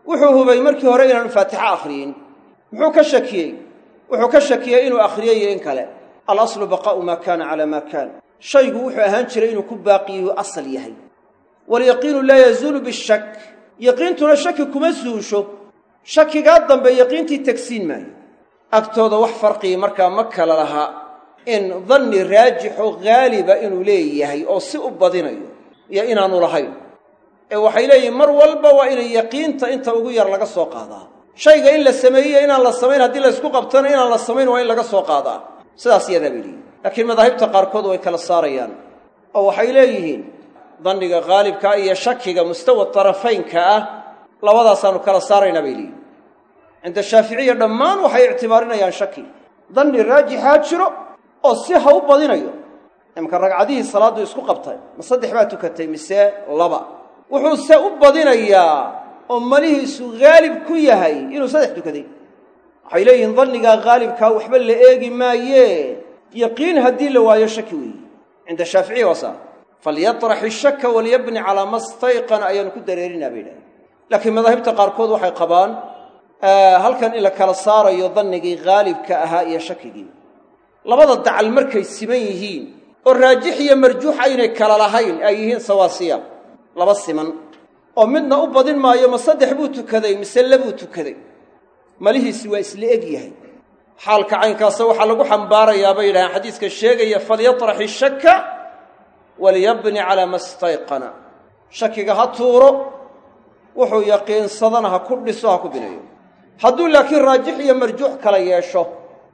wuxuu hubay markii hore inaanu faatixa akhriyin muxuu ka shakiyey wuxuu ka shakiyey inuu akhriyay in kale al-aslu baqa'u ma kana ala ma kana shaygu wuxuu ahaan jiray inuu ku baaqiyo asal yahay wal yaqiinu la yazulu bishak yaqiintuna shaki kuma suusho shakiga dambe yaqiintii tagsiin maayo agtooda wax farqi marka ma kala laha in dhanni raajixo gaaliba inuu leeyahay oo si u badinayo iyo inaanu lahayn ee waxay leeyihiin mar walba waa inay yaqiinta inta ugu yar laga soo qaadaa shayga in la sameeyo inaan la samayn haddii la isku qabtana inaan la samayn waa in laga soo qaadaa sidaas iyada bili laakiin madaahibta qaarkood way kala saarayaan oo waxay leeyihiin dhanniga gaalibka iyo shakiga mustawa tarafaynka ah labadaasaanu kala saaraynaa bay leeyihiin cinda shaaficiya dhammaan waxay ictibaarinayaan shaki dhanni raajixaa jiro oo si ha u badinayo imka ragcadihii salaadu isku qabtay ma saddex baa tukatay mise laba wuxuu se u badinayaa oo malihiisu gaalib ku yahay inuu saddex tukaday waxay leeyihiin dhannigaa gaalibkaa waxba la eegi maaye yaqiin haddii la waayo shaki weeye cinda shaaficiya waa saa falyatrax ishaka walyabni calaa ma stayqana ayaanu ku dareerinaa bay idhahdeen laakiin madaahibta qaarkood waxay qabaan halkan in la kala saarayo dhannigii gaalibka ahaa iyo shakigii labada dacal markay siman yihiin oo raajix iyo marjuux aynay kala lahayn ay yihiin sawaasiya laba siman oo midna u badin maayo ma saddex buu tukaday mise labuu tukaday malihiisi waa isla eg yahay xaalka caynkaasa waxaa lagu xambaarayaa bay yidhahaan xadiiska sheegaya falyatrax ishaka walyabni calaa ma stayqana shakiga ha tuuro wuxuu yaqiinsadana ha ku dhiso ha ku binayo hadduu laakiin raajix iyo marjuux kala yeesho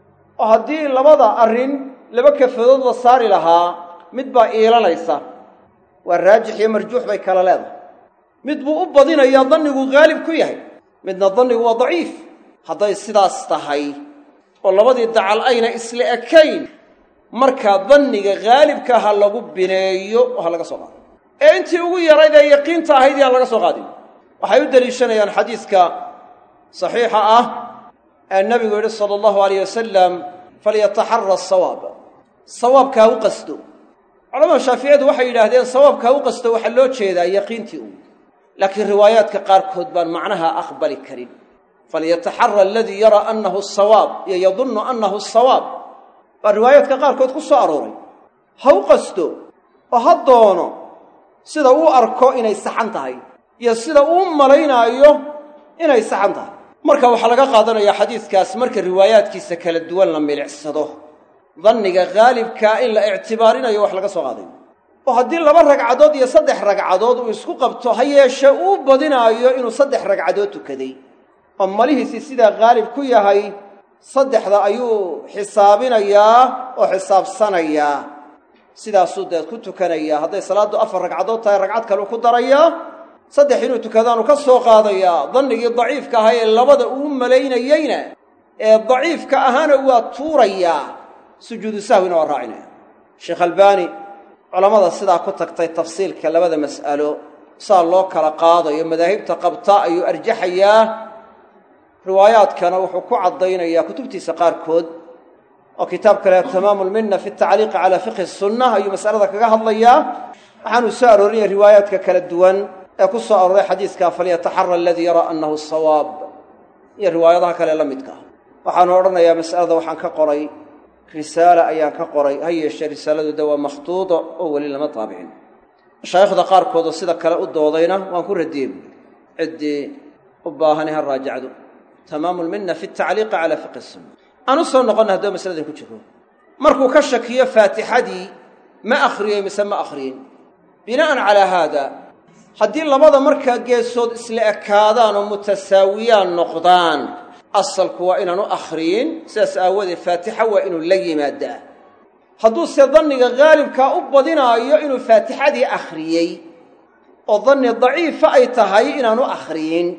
oo haddii labada arrin laba kafadood la saari lahaa mid baa iilanaysa waa raajix iyo marjuux bay kala leedahay mid buu u badinayaa dhannigu gaalib ku yahay midna dhannigu waa daciif hadday sidaas tahay oo labadii dacal ayna isla ekayn markaa dhanniga gaalibka ha lagu bineeyo oo ha laga soo qaado ee intii ugu yarayd ee yaqiinta ahayd yaan laga soo qaadin waxay u deliishanayaan xadiiska saxiixa ah ee nabigu yidhi sala allahu alayh wasalam falyataxara asawaab sawaabka ha u qasto culamada shaaficiyadu waxay yidhaahdeen sawaabka ha u qasto waxaa loo jeedaa yaqiintii un laakiin riwaayaadka qaarkood baan macnaha aqbali karin falyataxara aladii yaraa annahu asawaab iyo yadunnu annahu asawaab baa riwaayaadka qaarkood ku soo arooray ha u qasto oo ha doono sida uu arko inay saxan tahay iyo sida uu malaynaayo inay saxan tahay marka waxaa laga qaadanayaa xadiidkaas marka riwaayaadkiisa kala duwan la milicsado dhanniga gaalibkaa in la ictibaarinayo wax laga soo qaadayo oo haddii laba ragcadood iyo saddex ragcadood uu isku qabto ha yeeshee uu badinaayo inuu saddex ragcadood tukaday oo malihiisii sidaa gaalib ku yahay saddexda ayuu xisaabinayaa oo xisaabsanayaa sidaasuu deed ku tukanayaa hadday salaaddu afar ragcadood tahay ragcad kaleu ku darayaa saddex inuu tukadaanu ka soo qaadayaa dhannigii daciifka ahaa ee labada uu malaynayeyna ee daciifka ahaana waa tuurayaa sujuudu sahwina waa raacinaya sheekh albaani culammada sidaa ku tagtay tafsiilka labada mas'alo saa loo kala qaadayo madaahibta qabta ayuu arjaxayaa riwaayaadkana wuxuu ku caddaynayaa kutubtiisa qaarkood oo kitaab kale tamaamu lminna fi tacliiqi calaa fiqhi sunna ayuu mas'alada kaga hadlayaa waxaanuu soo aroorinaya riwaayaadka kala duwan ee ku soo arooray xadiiska falyataxara aladii yaraa annahu sawaab iyo riwaayadaha kale la midka ah waxaanu odhanayaa mas'alada waxaan ka qoray risaala ayaan ka qoray ha yeeshee risaaladu de waa makhtuuda oo weli lama taabicin mashaayikhda qaarkoodoo sida kale u doodayna waan ku radiyey buui ciddii u baahani ha raajacdo tamaamu lminna fi tacliiqi calaa fiqhi sunna aan u soo noqonna haddaba masaladan ku jiro markuu ka shakiyo faatixadii ma akhriyey mise ma akhriyin bina'an calaa haada haddii labada markaa geesood isla ekaadaan oo mutasaawiyaan noqdaan asalku waa inaanu akhriyin sidaas aawadeed faatixa waa inuu la yimaadaa hadduuse danniga gaalibkaa u badinaayo inuu faatixadii akhriyey oo danni daciifa ay tahay inaanu akhriyin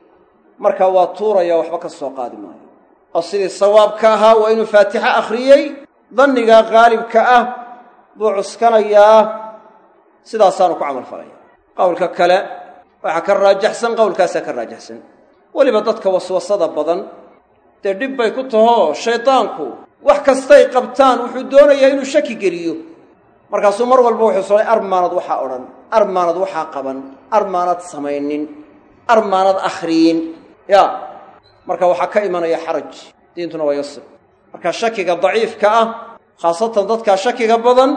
markaa waa tuuraya waxba ka soo qaadi maayo oo sidii sawaabka ahaa waa inuu faatixo akhriyey dannigaa gaalibka ah buu cuskanayaa sidaasaanu ku camal falaya qowlka kale waxaa ka raajaxsan qowlkaasaa ka raajaxsan weliba dadka waswasada badan dee dhib bay ku tahoo shaydaanku wax kastay qabtaan wuxuu doonayaa inuu shaki geliyo markaasuu mar walba wuxuu solay armaanad waxaa odhan armaanad waxaa qaban armaanad samaynin armaanad akhriyin ya marka waxa ka imanaya xaraj diintuna waa yasir marka shakiga daciifka ah khaasatan dadka shakiga badan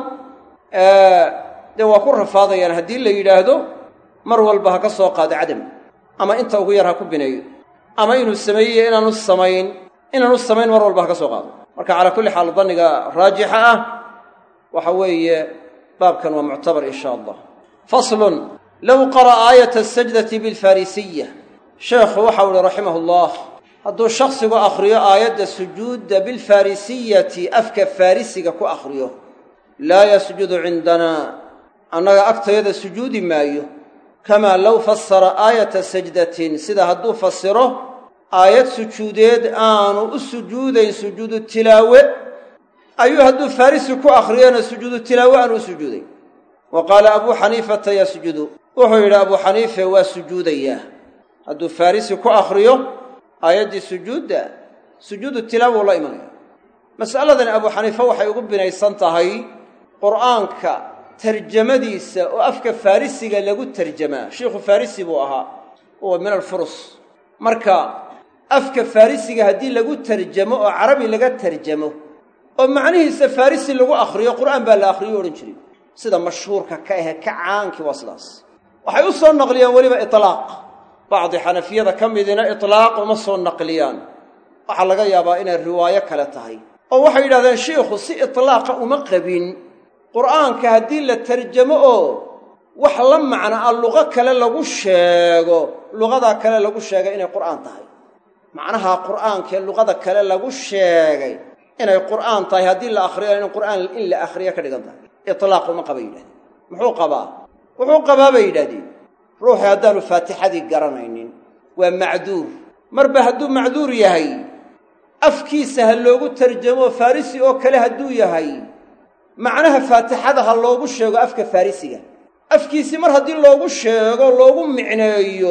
ee de waa ku rafaadayaan haddii la yidhaahdo mar walba ha ka soo qaado cadam ama inta ugu yar ha ku bineeyo ama inuu sameeyey inaanu samayn inaanu samayn mar walba ha ka soo qaado marka calaa kulli xaal danniga raajixa ah waxa weeye baabkan waa muctabar in sha allah faslun low qara'a aayata asajdati bilfarisiya sheekhu waxa uhi raximah ullah hadduu shaksigu akhriyo aayadda sujuudda bilfarisiyati afka farisiga ku akhriyo laa yasjudu cindanaa annaga agtayada sujuudi maayo kamaa low fasara aayata sajdatin sida hadduu fasiro aayad sujuudeed aanu u sujuudayn sujuudu tilaawe ayuu hadduu farisi ku akhriyana sujuudu tilaawe aanu u sujuudayn wa qaala abuu xaniifata yasjudu wuxuu yidhi abuu xaniife waa sujuudayaa hadduu farisi ku akhriyo aayaddii sujuudda sujuudu tilaawa la imanaya mas'aladani abuu xaniife waxay ugu binaysan tahay qur'aanka tarjamadiisa oo afka farisiga lagu tarjamaa sheikhu farisi buu ahaa huwa min alfurus marka afka farisiga haddii lagu tarjamo oo carabi laga tarjamo oo macnihiisa farisi lagu akhriyo qur'aan baa la akhriyo odhan jiray sida mashhuurka ka ahe ka caankii waa sidaas waxay u soo naqliyaan weliba itlaaq bacdi xanafiyada ka midina itlaaq uma soo naqliyaan waxaa laga yaabaa inay riwaayo kale tahay oo waxay yidhahdeen sheikhu si itlaaqa uma qabin qur'aanka haddii la tarjamo oo wax la macno ah luqo kale lagu sheego luqadaa kale lagu sheegay inay qur'aan tahay macnaha qur'aankee luqada kale lagu sheegay inay qur'aan tahay haddii la akhriyo in qur'aan in la akhriyo ka dhigan tahay itlaaq uma qaba yidhahdeen muxuu qabaa wuxuu qabaa bay yidhahdeen ruuxi haddaanu faatixadii garanaynin waa macduur marba hadduu macduur yahay afkiisa ha loogu tarjamo farisi oo kale hadduu yahay macnaha faatixada ha loogu sheego afka farisiga afkiisii mar haddii loogu sheego loogu micneeyo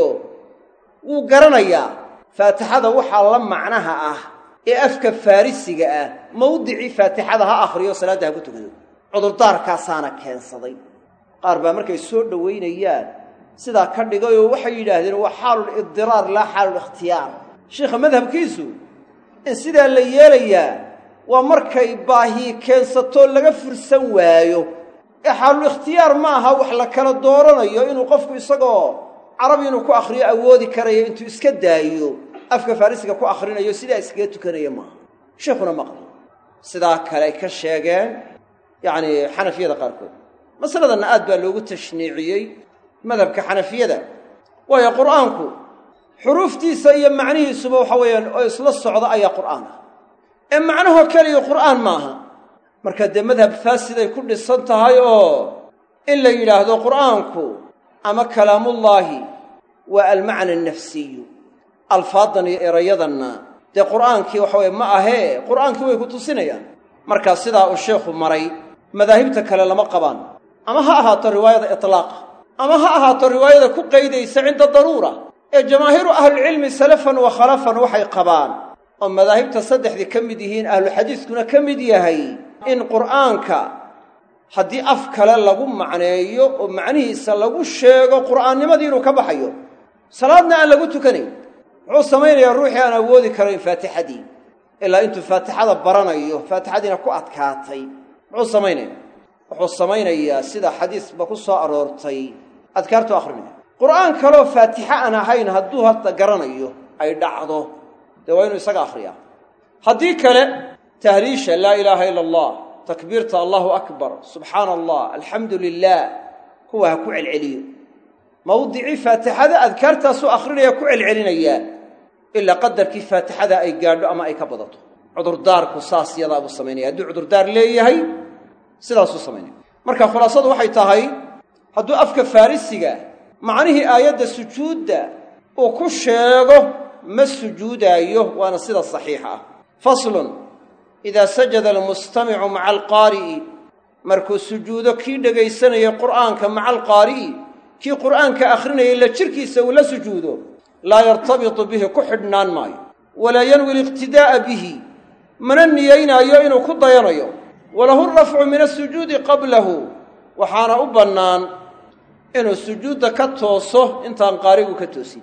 wuu garanayaa faatixada waxaa la macnaha ah ee afka farisiga ah mawdicii faatixada ha akhriyo salaadda ha ku tukado cudurdaarkaasaana keensaday qaar baa markay soo dhowaynayaan sidaa ka dhigay oo waxay yidhaahdeen waa xaalul idiraar laa xaalul ikhtiyaar sheikha madhabkiisu in sidaa la yeelayaa waa markay baahi keensato laga fursan waayo ee xaalul ikhtiyaar ma aha wax la kala dooranayo inuu qofku isagoo carabi inuu ku akhriyo awoodi karayo intuu iska daayo afka farisiga ku akhrinayo sidaa iskaga tukanaya maaha sheekhuna maqli sidaa kale ay ka sheegeen yacni xanafiyada qaarkood masaladanna aad baa loogu tashniiciyey madhabka xanafiyada waayo qur'aanku xuruuftiisa iyo macnihiisuba waxa weeyaan oo isla socda ayaa qur'aan ah ee macnahoo keliya qur'aan maaha marka dee madhab faasiday ku dhisan tahay oo in la yidhaahdo qur'aanku ama kalaamullaahi waa almacna annafsiyu alfaadan iyo erayadanna dee qur'aankii waxa weye ma ahee qur'aankii way ku tusinayaan markaa sidaa uu sheekhu maray madaahibta kale lama qabaan ama ha ahaato riwaayada itlaaqa ama ha ahaato riwaayada ku qaydaysa cinda daruura ee jamaahiiru ahlucilmi salafan wa khalafan waxay qabaan oo madaahibta saddexdii ka mid yihiin ahluxadiiskuna ka mid yahay in qur'aanka haddii af kale lagu macneeyo oo macnihiisa lagu sheego qur'aannimadii inuu ka baxayo salaadna aan lagu tukanayn muxuu samaynayaa ruuxii aan awoodi karayn faatixadii ilaa intuu faatixada baranayo faatixadiina ku adkaatay muxuu samaynaya wuxuu samaynayaa sida xadiisba ku soo aroortay adkaartu akhrinaya qur'aan kaloo faatixa aan ahayn hadduu hadda garanayo ay dhacdo dee waa inuu isaga akhriyaa haddii kale tahliisha laa ilaaha ila allah takbiirta allahu akbar subxaana allah alxamdu lilah kuwa ha ku celceliyo mawdicii faatixada adkaartaasuu akhrinaya ku celcelinayaa ilaa qadarkii faatixada ay gaadho ama ay ka badato cudurdaarku saas yadaa buu samaynaya hadduu cudurdaar leeyahay sidaasuu samaynaya marka khulaasadu waxay tahay hadduu afka farisiga macnihii aayadda sujuudda uu ku sheego ma sujuudaayo waana sida saxiixa ah faslun idaa sajada almustamicu maca alqaari'i markuu sujuudo kii dhegaysanaya qur'aanka maca alqaari'i kii qur'aanka akhrinayay la jirkiisa uu la sujuudo laa yartabitu bihi ku xidhnaan maayo walaa yanwi liqtidaa'a bihi mana niyaynaayo inuu ku dayanayo walahu rafcu min asujuudi qablahu waxaana u bannaan inuu sujuudda ka tooso intaan qaarigu ka toosin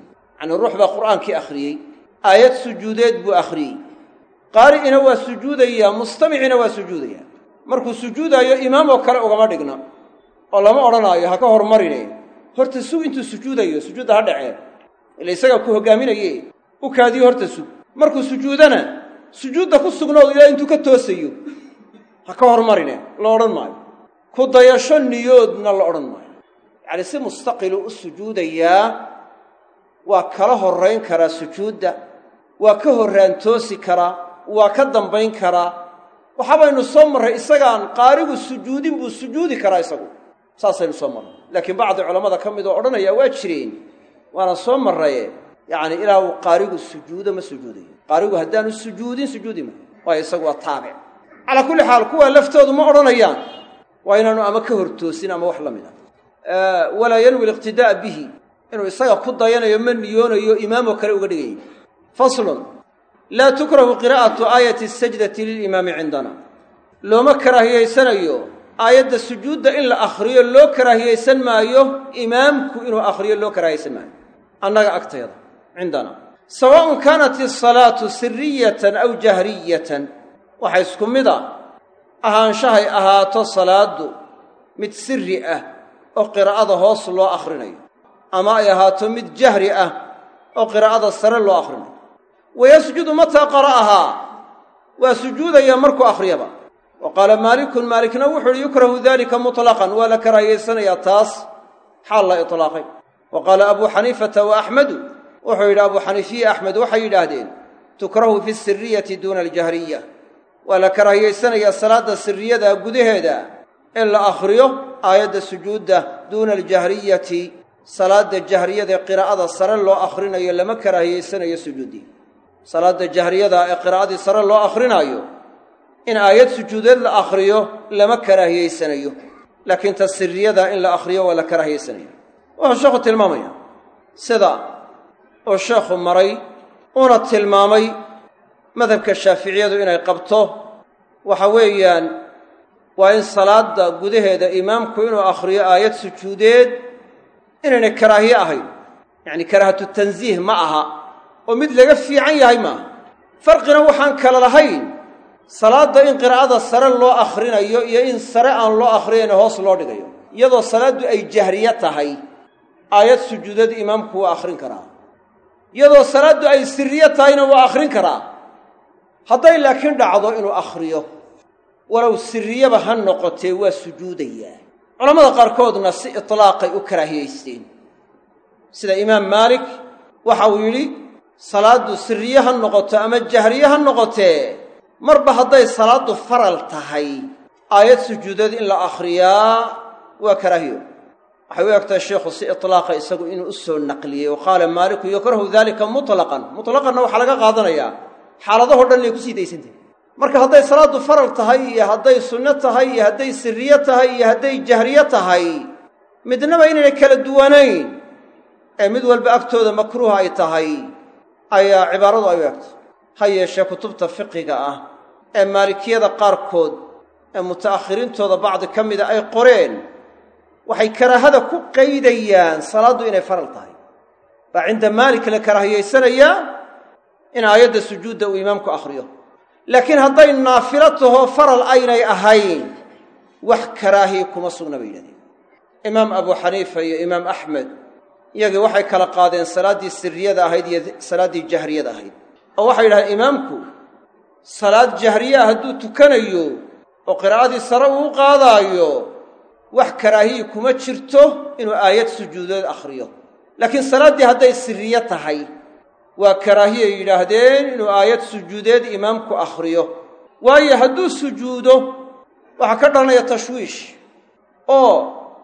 yacni ruux baa qur'aankii akhriyey aayad sujuudeed buu akhriyey qaari'ina waa sujuudayaa mustamicina waa sujuudayaa markuu sujuudaayo imaam oo kale ugama dhigna oo lama odhanaayo ha ka hormarine horta sug intuu sujuudayo sujuudda ha dhacee ila isagaa ku hoggaaminaye u kaadiyo horta sug markuu sujuudana sujuudda ku sugnoodu ilaa intuu ka toosayo ha ka hormarine la odhan maayo ku dayasho niyoodna la odhan maayo yacni si mustaqilu u sujuudayaa waa kala horrayn karaa sujuudda waa ka horraan toosi karaa waa ka dambayn karaa waxaabaynu soo marray isagaan qaarigu sujuudin buu sujuudi karaa isagu saasaynu soo marray laakiin bacdi culammada ka mid oo odhanaya waa jireen waana soo marraye yacni ilaa uu qaarigu sujuudo ma sujuudayo qaarigu haddaanu sujuudin sujuudi ma waayo isagu waa taabic calaa kulli xaal kuwaa laftoodu ma odhanayaan waa inaanu ama ka hor toosin ama wax la mid ah walaa yanwi liqtidaa'a bihi inuu isaga ku dayanayo ma niyoonayo imaamoo kale uga dhigayay faslun laa tukrahu qiraa'atu aayati sajdati lilimaami cindana looma karaahiyaysanayo aayadda sujuudda in la akhriyo loo karaahiyaysan maayo imaamku inuu akhriyo loo karaahiyaysan maayo annaga agtayada cindana sawaa'un kaanat isalaatu siriyatan aw jahriyatan waxa isku mid a ahaanshahay ahaato salaaddu mid sirri ah oo qiraa'ada hoos loo akhrinayo ama ay ahaato mid jahri ah oo qiraa'ada sare loo akhrinayo wayasjudu mataa qara'ahaa waa sujuudaya markuu akhriyaba wa qaala maalikun maalikna wuxu uhi yukrahu dalika mutlaqan waa la karaahiyaysanayaa taas xaal la itlaaqay wa qaala abuu xaniifata wa axmedu wuxuu yidhi abuu xaniifiya axmed waxay yidhaahdeen tukrahu fi siriyati duuna aljahriya waa la karaahiyaysanayaa salaadda siriyada gudaheeda in la akhriyo aayadda sujuudda duuna aljahriyati salaadda jahriyada ee qiraa'ada sare loo akhrinayo lama karaahiyaysanayo sujuuddii salaadda jahriyada ee qiraa'adii sare loo akhrinaayo in aayad sujuudeed la akhriyo lama karaahiyaysanayo laakiin ta siriyada in la akhriyo waa la karaahiyaysanayo wuxuu sheekhu tilmaamaya sida uu sheekhu maray uuna tilmaamay madhabka shaaficiyadu inay qabto waxa weeyaan waa in salaadda gudaheeda imaamku inuu akhriyo aayad sujuudeed inaynay karaahiye ahayn yacni karaahatu tansiih ma aha oo mid laga fiican yahay maaha farqina waxaan kala lahayn salaadda in qiraa'ada sare loo akhrinayo iyo in sare aan loo akhriyayn hoos loo dhigayo iyadoo salaaddu ay jahriye tahay aayad sujuudeed imaamku waa akhrin karaa iyadoo salaaddu ay sirriye tahayna waa akhrin karaa hadday laakiin dhacdo inuu akhriyo walow sirriyaba ha noqotee waa sujuudayaa culammada qaarkoodna si itlaaqay u karaahiyaysteen sida imaam maalik waxa uu yidhi salaaddu sirriye ha noqoto ama jahriye ha noqotee marba hadday salaaddu faral tahay aayad sujuudeed in la akhriyaa waa karaahiyo waxay u egtahay sheikhu si itlaaqa isagu inuu u soo naqliyey wa qaala maaliku yukrahu dalika mutlaqan mutlaqanna waxaa laga qaadanayaa xaaladahoo dhan inay ku sii daysantahay marka hadday salaaddu faral tahay iyo hadday sunno tahay iyo hadday sirriye tahay iyo hadday jahriye tahay midnaba inaynay kala duwanayn ee mid walba agtooda makruuha ay tahay ayaa cibaaradu ay u egtay ha yeeshee kutubta fiqiga ah ee maalikiyada qaarkood ee muta'akhiriintooda bacdi ka mida ay qoreen waxay karaahada ku qaydayaan salaaddu inay faral tahay baa cinda maalik la karaahiyaysanayaa in aayadda sujuudda uu imaamku akhriyo laakiin hadday naafilo tahoo faral aynay ahayn wax karaahiye kuma sugna bay yidhahdeen imaam abuu xaniifa iyo imaam axmed iyagii waxay kala qaadeen salaaddii sirriyada ahayd iyo salaaddii jahriyada ahayd oo waxay yidhahdeen imaamku salaad jahriyaa hadduu tukanayo oo qiraa'adii sare uu u qaadaayo wax karaahiyi kuma jirto inuu aayad sujuudeed akhriyo laakiin salaaddii hadday sirriye tahay waa karaahiyay yidhaahdeen inuu aayad sujuudeed imaamku akhriyo waayo hadduu sujuudo waxaa ka dhalanaya tashwiish oo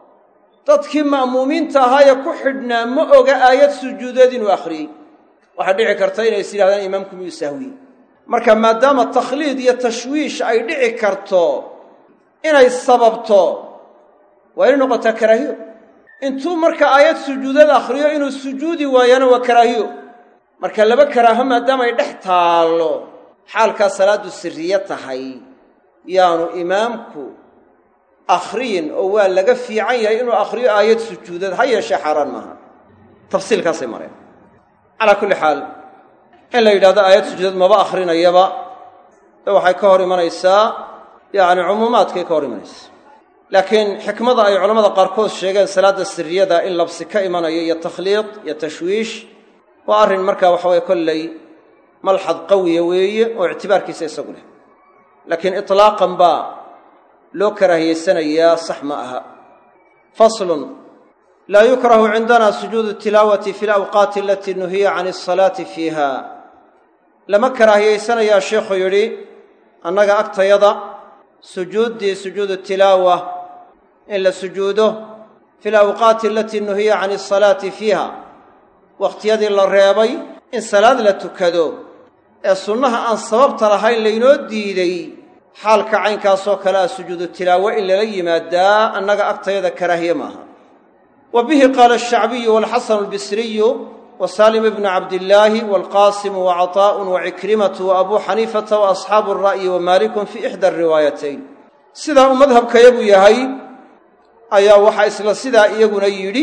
dadkii ma'muumiinta ahaayee ku xidhnaa ma oga aayad sujuudeed inuu akhriyey waxaa dhici karta inay is yidhahdaan imaamku miyuu sahwiyey marka maadaama takhliid iyo tashwiish ay dhici karto inay sababto waa inay noqotaa karaahiyo intuu marka aayad sujuudeed akhriyo inuu sujuudi waayana waa karaahiyo marka laba karaaho maadaama ay dhex taallo xaalkaa salaaddu sirriye tahay yaanu imaamku akhriyin oo waa laga fiican yahay inuu akhriyo aayad sujuudeed ha yeeshee xaaraan maaha tafsiilkaasay mareen calaa kulli xaal in la yidhahdo aayad sujuudeed maba akhrinayaba ee waxay ka hor imanaysaa yacni cumuumaadkay ka hor imanaysa laakiin xikmada ay culammada qaarkood sheegeen salaadda sirriyada in labsi ka imanayo iyo takhliid iyo tashwiish waa arrin markaa waxa weye kolley malxad qawiya weeye oo ictibaarkiisa isagu leh laakiin itlaaqan baa loo karaahiyeysanayaa sax ma aha faslun laa yukrahu cindana sujuudu tilaawati fi alawqaati alatii nuhiya can asalaati fiiha lama karaahiyeysanayaa sheekhu yidhi annaga agtayada sujuuddii sujuudu tilaawa in la sujuudo fi alawqaati alatii nuhiya can asalaati fiiha wakhtiyadii la reebay in salaad la tukado ee sunnaha aan sababta lahayn laynoo diiday xaalka caynkaasoo kale ah sujuudu tilaawo in lala yimaadaa annaga agtayada karaahiye maaha wa bihi qaala ashacbiyu waalxasanu albisriyu wa saalim ibnu cabdillaahi waalqaasimu wa cataa'un wa cikrimatu wa abuu xaniifata wa asxaabu alra'yi wa maalikun fii ixda alriwaayatayn sidaa uu madhabkayagu yahay ayaa waxaa isla sidaa iyaguna yidhi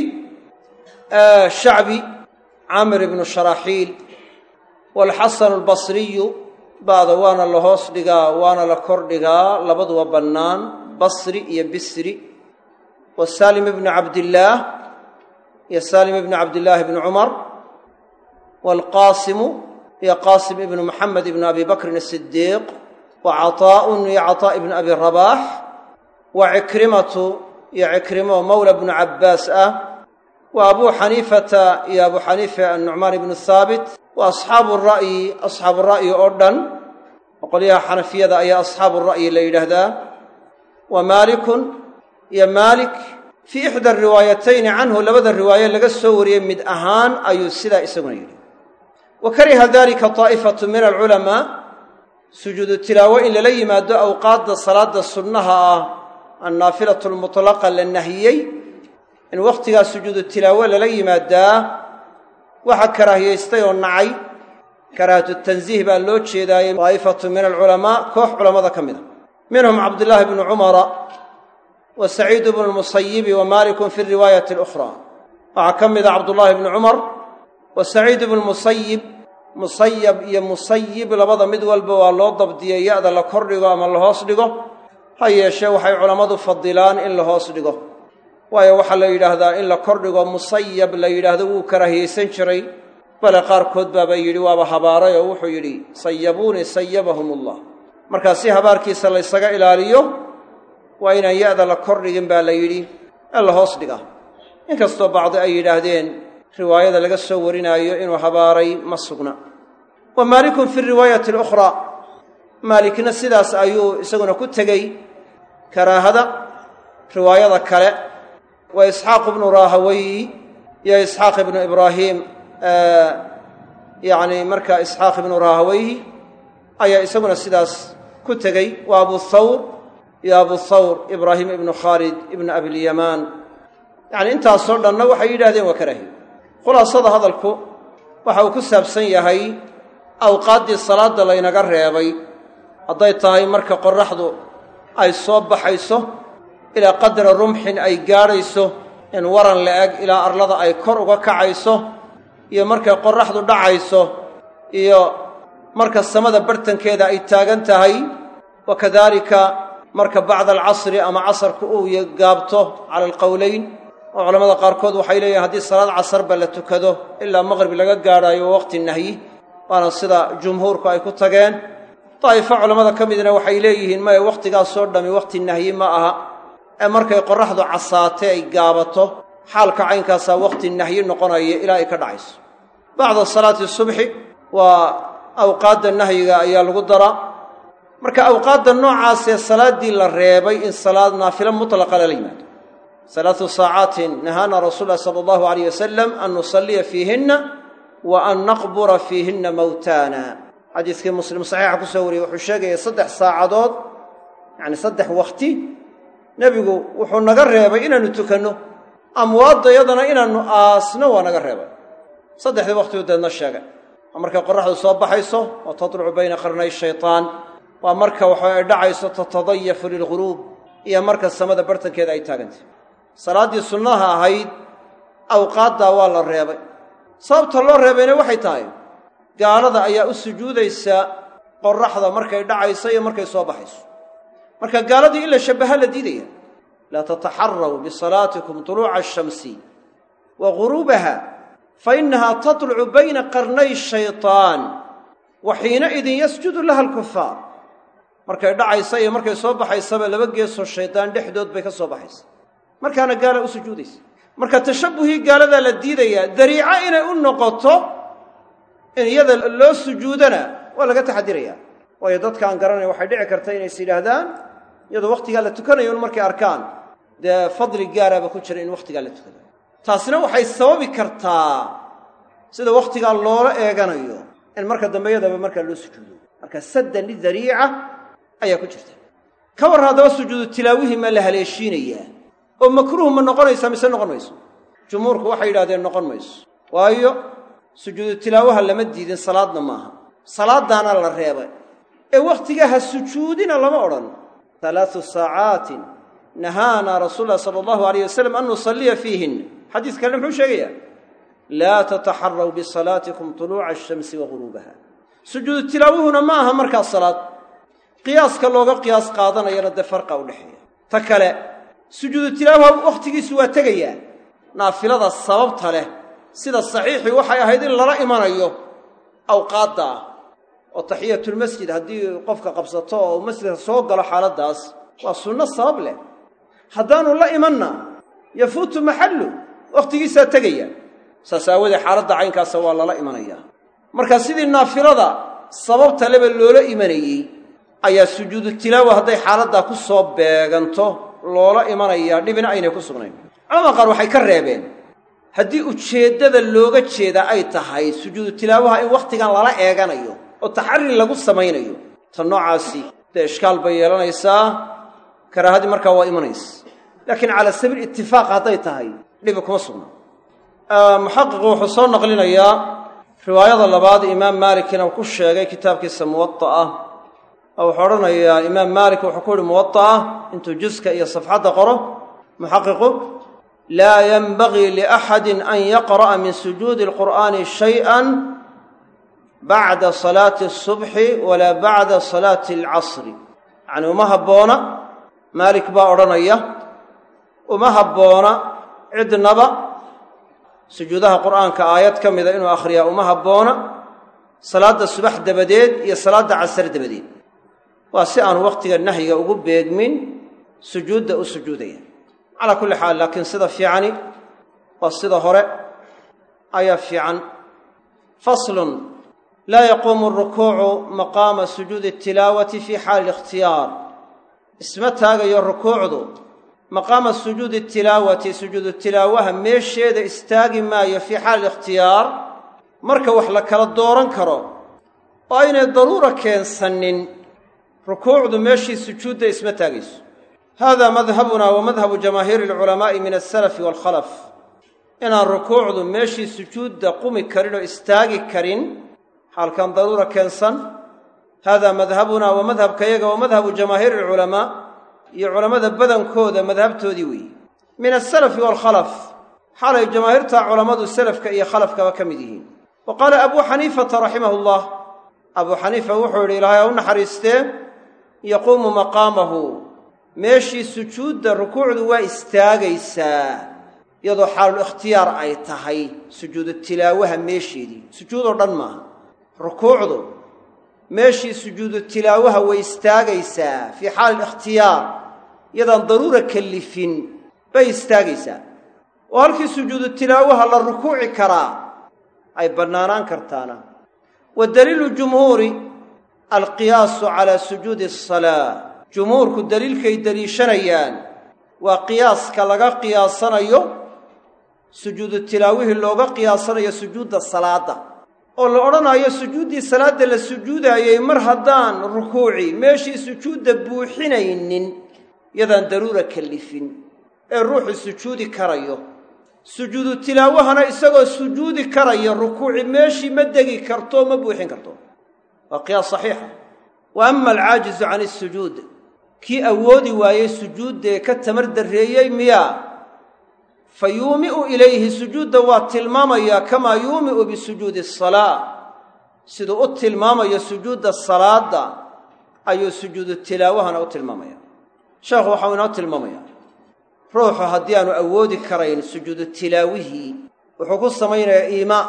shacbi camir ibnu sharaaxiil waalxasanu albasriyu ba'da waana la hoos dhigaa waana la kor dhigaa labaduba bannaan basri iyo bisri wa saalim ibnu cabdillaah iyo saalim ibnu cabdillaahi ibnu cumar waalqaasimu iyo qaasim ibnu moxamed ibnu abi bakrin asidiiq wa cataa'un iyo cataa' ibnu abi rabaax wa cikrimatu iyo cikrimo mawla bnu cabbaas ah wa abuu xaniifata iyo abuu xaniifa annucmaan ibnu haabit wa asxaabu ra'yi asxaabu ra'yi oo dhan qolyaha xanafiyada ayaa asxaabu ra'yi la yidhaahdaa wa maalikun iyo maalik fii ixda riwaayatayni canhu labada riwaaye laga soo wariyey mid ahaan ayuu sidaa isaguna yidhi wa kariha dalika taa'ifatu min alculamaa sujuudu tilaawo in lala yimaado awqaadda salaada sunnaha ah annaafilatu almutlaqa la nahiyey in wakhtigaa sujuudu tilaawo lala yimaadaa waxaa karaahiyaystay oo nacay karaahatu tansiih baa loo jeedaayey daa'ifatu min alculamaa koox culammada ka mida minhum cabdullaahi bnu cumara wa saciidu bnu lmusayibi wa maalikun fi riwaayati alukhraa waxaa ka mida cabdullaahi bnu cumar wa saciid bnu musayib musayab iyo musayib labada mid walba waa loo dabdiyey ya-da la kor dhigo ama la hoos dhigo ha yeeshee waxay culammadu fadilaan in la hoos dhigo waayo waxaa la yidhaahdaa in la kor dhigo musayab la yidhaahdo wuu karaahiyeysan jiray bale qaarkood baaba yidhi waaba habaaray oo wuxuu yidhi sayabuunii sayabahum ullah markaa si habaarkiisa laysaga ilaaliyo waa inaan ya-da la kor dhigin baa la yidhi ee la hoos dhiga inkastoo bacdi ay yidhaahdeen riwaayada laga soo warinaayo inuu habaaray ma sugna wa maalikun fi riwaayati alukhraa maalikna sidaas ayuu isaguna ku tegey karaahada riwaayada kale wa isxaaq ibnu raahawayhi iyo isxaaq ibnu ibraahiim yacni markaa isxaaq ibnu raahawayhi ayaa isaguna sidaas ku tegey waa abu thawr iyo abu thawr ibraahim ibnu khaalid ibnu abilyamaan yacni intaasoo dhanna waxay yidhahdeen waa karaahiyo khulaasada hadalku waxa uu ku saabsan yahay awqaaddii salaadda laynaga reebay hadday tahay marka qorraxdu ay soo baxayso ilaa qadra rumxin ay gaadhayso in waran la-eg ilaa arlada ay kor uga kacayso iyo markay qorraxdu dhacayso iyo marka samada bartankeeda ay taagan tahay wa kadaalika marka bacda alcasri ama casarku uu gaabto cala alqowleyn oo culamada qaarkood waxay leeyihin haddii salaad casarba la tukado ilaa maqrib laga gaadhaayo waqti nahyi waana sida jumhuurku ay ku tageen daa'ifo culammada ka midna waxay leeyihiin maya wakhtigaasoo dhammi waqti nahyi ma aha ee markay qorraxdu casaatee ay gaabato xaalka caynkaasaa waqti nahyi noqonaya ilaa ay ka dhacayso bacda salaati subxi waa awqaadda nahyiga ayaa lagu daraa marka awqaadda noocaasee salaaddii la reebay in salaad naafilo mutlaqa lala yimaado salaatu saacaatin nahaana rasuul lahi sala allahu alayh wasalam an nusalliya fiihinna wa an naqbura fiihinna mawtaana xadiiskii muslim saxiixa ku soo wariyey wuxuu sheegaya saddex saacadood yacni saddex wakhti nebigu wuxuu naga reebay inaannu tukanno amwaadda yadana inaannu aasno waa naga reebay saddexdii wakhtigu deedna sheegay waa markay qorraxdu soo baxayso oo tatlucu bayna qarnay shaytaan waa marka waxa ay dhacayso tatadayafu lilghuruub iyo marka samada bartankeeda ay taagantay salaaddii sunnaha ahayd awqaaddaa waa la reebay sababta loo reebayna waxay tahay gaalada ayaa u sujuudaysa qorraxda markay dhacayso iyo markay soo baxayso marka gaaladii in la shabaha la diidaya laa tataxarraw bisalaatikum tuluuca ashamsi wa ghuruubaha fa innahaa tatlucu bayna qarnay shaytaan wa xiinaidin yasjudu laha alkufaar markay dhacaysa iyo markay soo baxaysaba laba geesoo shaydaan dhexdood bay ka soo baxaysa markaana gaala u sujuudaysa marka tashabbuhii gaaladaa la diidayaa dariico inay u noqoto in iyada loo sujuudana waa laga taxadirayaa waayo dadka aan garanayn waxay dhici karta inay is yidhaahdaan iyadoo wakhtigaa la tukanayo un markay arkaan dee fadli gaaraaba ku jira in wakhtigaa la tukado taasina waxay sababi kartaa sida wakhtigaa loola eeganayo in marka dambe iyadaba markaa loo sujuudo marka saddan lidariica ayaa ku jirta ka war haddaba sujuudu tilaawihii ma la haleeshiinayaa oo makruuh ma noqonaysaa mise noqon mayso jumhuurku waxay yidhahdeen noqon mayso waayo sujuudu tilaawaha lama diidin salaadna maaha salaadaana la reebay ee wakhtigaa ha sujuudina lama odhan halaathu saacaatin nahaana rasuulu llahi sala allahu alayh wasalam an nusalliya fiihin xadiis kalena muxuu sheegayaa laa tataxarraw bisalaatikum tuluuca ashamsi wa ghuruubaha sujuudu tilaawuhuna ma aha markaa salaad qiyaaska looga qiyaas qaadanayana dee farqa u dhexeeya ta kale sujuudu tilaawaha wakhtigiisu waa tegayaa naafilada sababta leh sida saxiixii waxay ahayd in lala imanayo awqaadda ah oo taxiyatulmasjid haddii qofka qabsato oo masjidka soo galo xaaladdaas waa sunno sabab leh haddaanu la imanna yafuutu maxallu wakhtigiisaa tegaya saas aawadee xaaladda caynkaasa waa lala imanayaa marka sidii naafilada sababta leba loola imanayey ayaa sujuudu tilaawa hadday xaaladdaa ku soo beeganto loola imanayaa dhibina aynay ku sugnayn culamada qaar waxay ka reebeen haddii ujeeddada looga jeeda ay tahay sujuudu tilaawaha in wakhtigan lala eeganayo oo taxarri lagu samaynayo ta noocaasi dee ishkaal bay yeelanaysaa karaahadii markaa waa imanaysa laakiin cala sabiil itifaaq hadday tahay dhibi kuma sugna muxaqiqu wuxuu soo naqlinayaa riwaayada labaad imaam maalikina uu ku sheegay kitaabkiisa muwaطa'ah oo wuxuu odhanayaa imaam maalik wuxuu ku yihi muwaطa'ah intuu juska iyo safxadda qoro muxaqiqu laa yanbagii liaxadi an yaqra'a min sujuudi alqur'aani shayئa bacda salaati الصubxi walaa bacda salaati alcasri yacni uma habboona maalik baa odhanaya uma habboona cidnaba sujuudaha qur'aanka aayad ka mida inuu akhriyaa uma habboona salaadda subax dabadeed iyo salaadda casar dabadeed waa si aanu wakhtiga nahyiga ugu beegmin sujuudda u sujuudaya calaa kulli xaal laakiin sida fiicani waa sida hore ayaa fiican faslun laa yaquumu arukuucu maqaama sujuudi tilaawati fii xaali likhtiyaar isma taagayo rukuucdu maqaama sujuudi tilaawati sujuudu tilaawaha meesheeda istaagi maayo fii xaali likhtiyaar marka wax la kala dooran karo oo aynay daruura keensanin rukuucdu meeshii sujuudda isma taagayso haadaa madhabunaa wa madhabu jamaahiiri alculamaa'i min alsalafi waalkhalaf inaan rukuucdu meeshii sujuudda qumi karin oo istaagi karin xaalkan daruura keensan haadaa madhabunaa wa madhabkayaga wa madhabu jamaahiiri alculamaa iyo culammada badankooda madhabtoodii weeye min alsalafi waalkhalaf xaalay jamaahiirta culammadu salafka iyo khalafkaba ka mid yihiin wa qaala abuu xaniifata raximahu llah abuu xaniifa wuxuu yidhi ilaahay ha u naxariistee yaquumu maqaamahu meeshii sujuudda rukuucdu waa istaagaysaa iyadoo xaalul ikhtiyaar ay tahay sujuudu tilaawaha meesheedii sujuudoo dhan maaha rukuucdu meeshii sujuudu tilaawaha way istaagaysaa fii xaali ikhtiyaar iyadaan daruura kallifin bay istaagaysaa oo halkii sujuudu tilaawaha la rukuuci karaa ay bannaanaan kartaana wa daliilu jumhuuri alqiyaasu calaa sujuudi asalaa jumhuurku daliilkay deliishanayaan waa qiyaaska laga qiyaasanayo sujuudu tilaawihii looga qiyaasanayo sujuudda salaadda oo la odhanayo sujuuddii salaadda la sujuudaayey mar haddaan rukuuci meeshii sujuudda buuxinaynin yadaan daruura kallifin ee ruuxu sujuudi karayo sujuudu tilaawahana isagoo sujuudi karaya rukuuci meeshii ma degi karto ma buuxin karto waa qiyaas saxiixa wa ama alcaajizu can isujuud kii awoodi waayey sujuuddee ka tamar darreeyey miyaa fayuumi'u ilayhi sujuudda waa tilmaamayaa kamaa yuumi'u bisujuudi asalaa siduu u tilmaamayo sujuudda salaadda ayuu sujuudu tilaawahana u tilmaamaya sheekhu waxau inoo tilmaamaya ruuxu haddii aanu awoodi karayn sujuudu tilaawihii wuxuu ku samaynayaa iimaa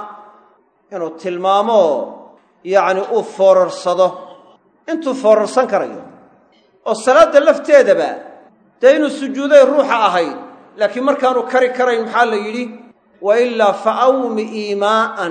inuu tilmaamo yacni uu foorarsado intuu foorarsan karayo oo salaadda lafteedaba dee inuu sujuuday ruuxa ahayd laakiin markaanu kari karayn maxaa la yidhi wa ilaa fa awmi iimaa'an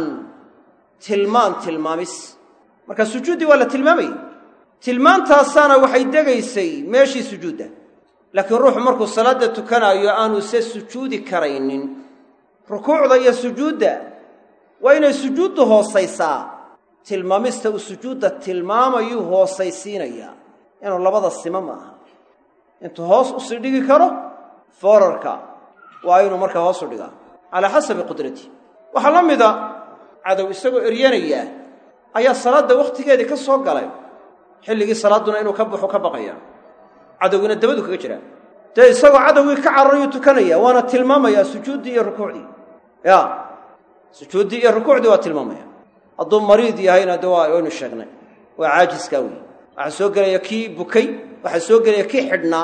tilmaan tilmaamis marka sujuuddii waa la tilmaamayay tilmaantaasaana waxay degaysay meeshii sujuudda laakiin ruuxu markuu salaadda tukanaayo aanu se sujuudi karaynin rukuucda iyo sujuudda waa inay sujuuddu hoosaysaa tilmaamista uu sujuudda tilmaamayuu hoosaysiinayaa inuu labada sima ma aha intuu hoos u sii dhigi karo foorarka waa inuu markaa hoos u dhigaa calaa xasabi qudrati waxaa la mida cadow isagoo eryanaya ayaa salaadda wakhtigeedii ka soo galay xilligii salaadduna inuu ka baxo ka baqaya cadowgiina dabadu kaga jiraa dee isagoo cadowgii ka cararayuu tukanaya waana tilmaamayaa sujuuddii iyo rukuucdii ya sujuuddii iyo rukuucdii waa tilmaamaya hadduu mariid yahayna de waa waynu sheegnay waa caajiskaa weeye waxaa soo gelaya kii bukay waxaa soo gelaya kii xidhnaa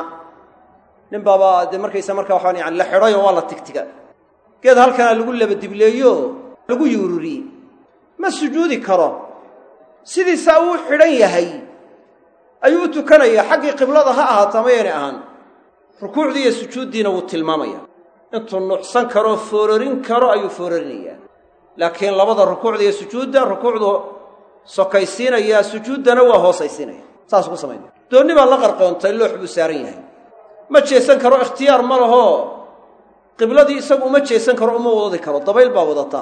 nin baaba dee markaysa markaa waxaan yani la xidhayoo waa la tigtiga geed halkanaa lagu labadibleeyo lagu yuururiyey ma sujuudi karo sidiisaa uu xidhan yahay ayuu u tukanayaa xaggii qiblada ha ahaato ama yaynay ahaan rukuucdii iyo sujuuddiina wuu tilmaamaya intuu nuucsan karoo foorarin karo ayuu foorarinayaa laakiin labada rukuucda iyo sujuudda rukuucdu sokaysiinayaa sujuuddana waa hoosaysiinaya saas ku samaynaya doonni baa la qarqoontay loox buu saaran yahay ma jeesan karo ikhtiyaar ma lahoo qibladii isagu uma jeesan karo uma wadi karo dabayl baa wadata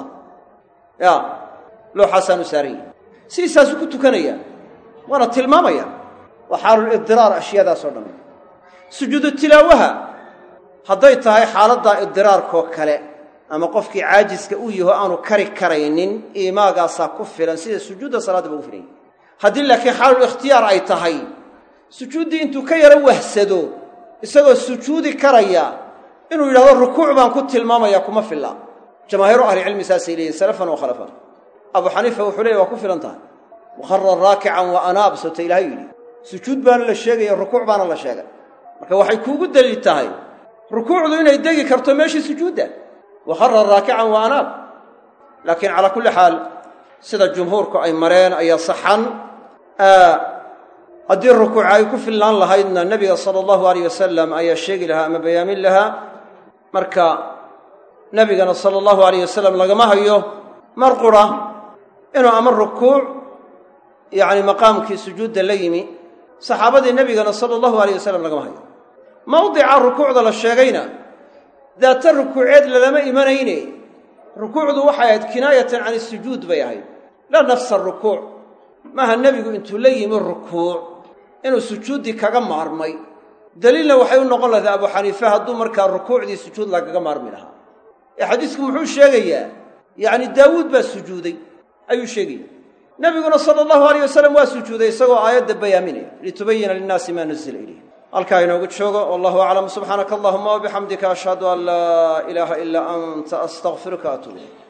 ya looxaasaanu saaran yahay sidiisaasuu ku tukanayaa waana tilmaamaya waa xaalulidiraar ashyaadaasoo dhan sujuudu tilaawaha hadday tahay xaaladdaa idiraarkoo kale ama qofkii caajiska uu yaho aanu kari karaynin iimaagaasaa ku filan sida sujuudda salaadda ba ugu filan yahay haddii laakiin xaalul ikhtiyaar ay tahay sujuuddii intuu ka yaro wahsado isagoo sujuudi karaya inuu yidhahdo rukuuc baan ku tilmaamaya kuma filla jamaahiiru ahlicilmi saasay leeyihin salafan wa khalafan abu xaniifa wuxuu leeyahy waa ku filan tahay wakharra raakican wa anaab soota ilaahay yidhi sujuud baana la sheegaya rukuuc baana la sheegay marka waxay kuugu daliil tahay rukuucdu inay degi karto meeshii sujuudda wakharra raakican wa anaab laakiin calaa kulli xaal sida jumhuurku ay mareen ayaa saxan haddii rukuuca ay ku filnaan lahaydna nebiga sala allahu alayh wasalam ayaa sheegi lahaa ama bayaamin lahaa marka nebigana sala allahu alayh wasalam lagama hayo mar qura inuu ama rukuuc yacni maqaamkii sujuudda la yimi saxaabadii nebigana sala allahu alayh wasalam lagama hayo mawdica rukuucda la sheegayna daata rukuuceed lalama imanayne rukuucdu waxay ahayd kinaayatan can isujuud bay ahayd laa nafsa rukuuc maaha nebigu intuu la yimi rukuuc inuu sujuuddii kaga maarmay daliilna waxay u noqon lahayd abu xaniife hadduu markaa rukuucdii sujuud lagaga maarmi lahaa ee xadiisku muxuu sheegayaa yacni daawuud baa sujuuday ayuu sheegaya nebiguna sala allahu alayh wasalam waa sujuuday isagoo aayadda bayaaminaya litubayina linnaasi maa nuzila ilayh halkaa inoogu joogo wallahu aclam subxaanaka allahuma wabixamdika ashhadu an laa ilaaha ilaa anta astaqfiruka atuub ilayk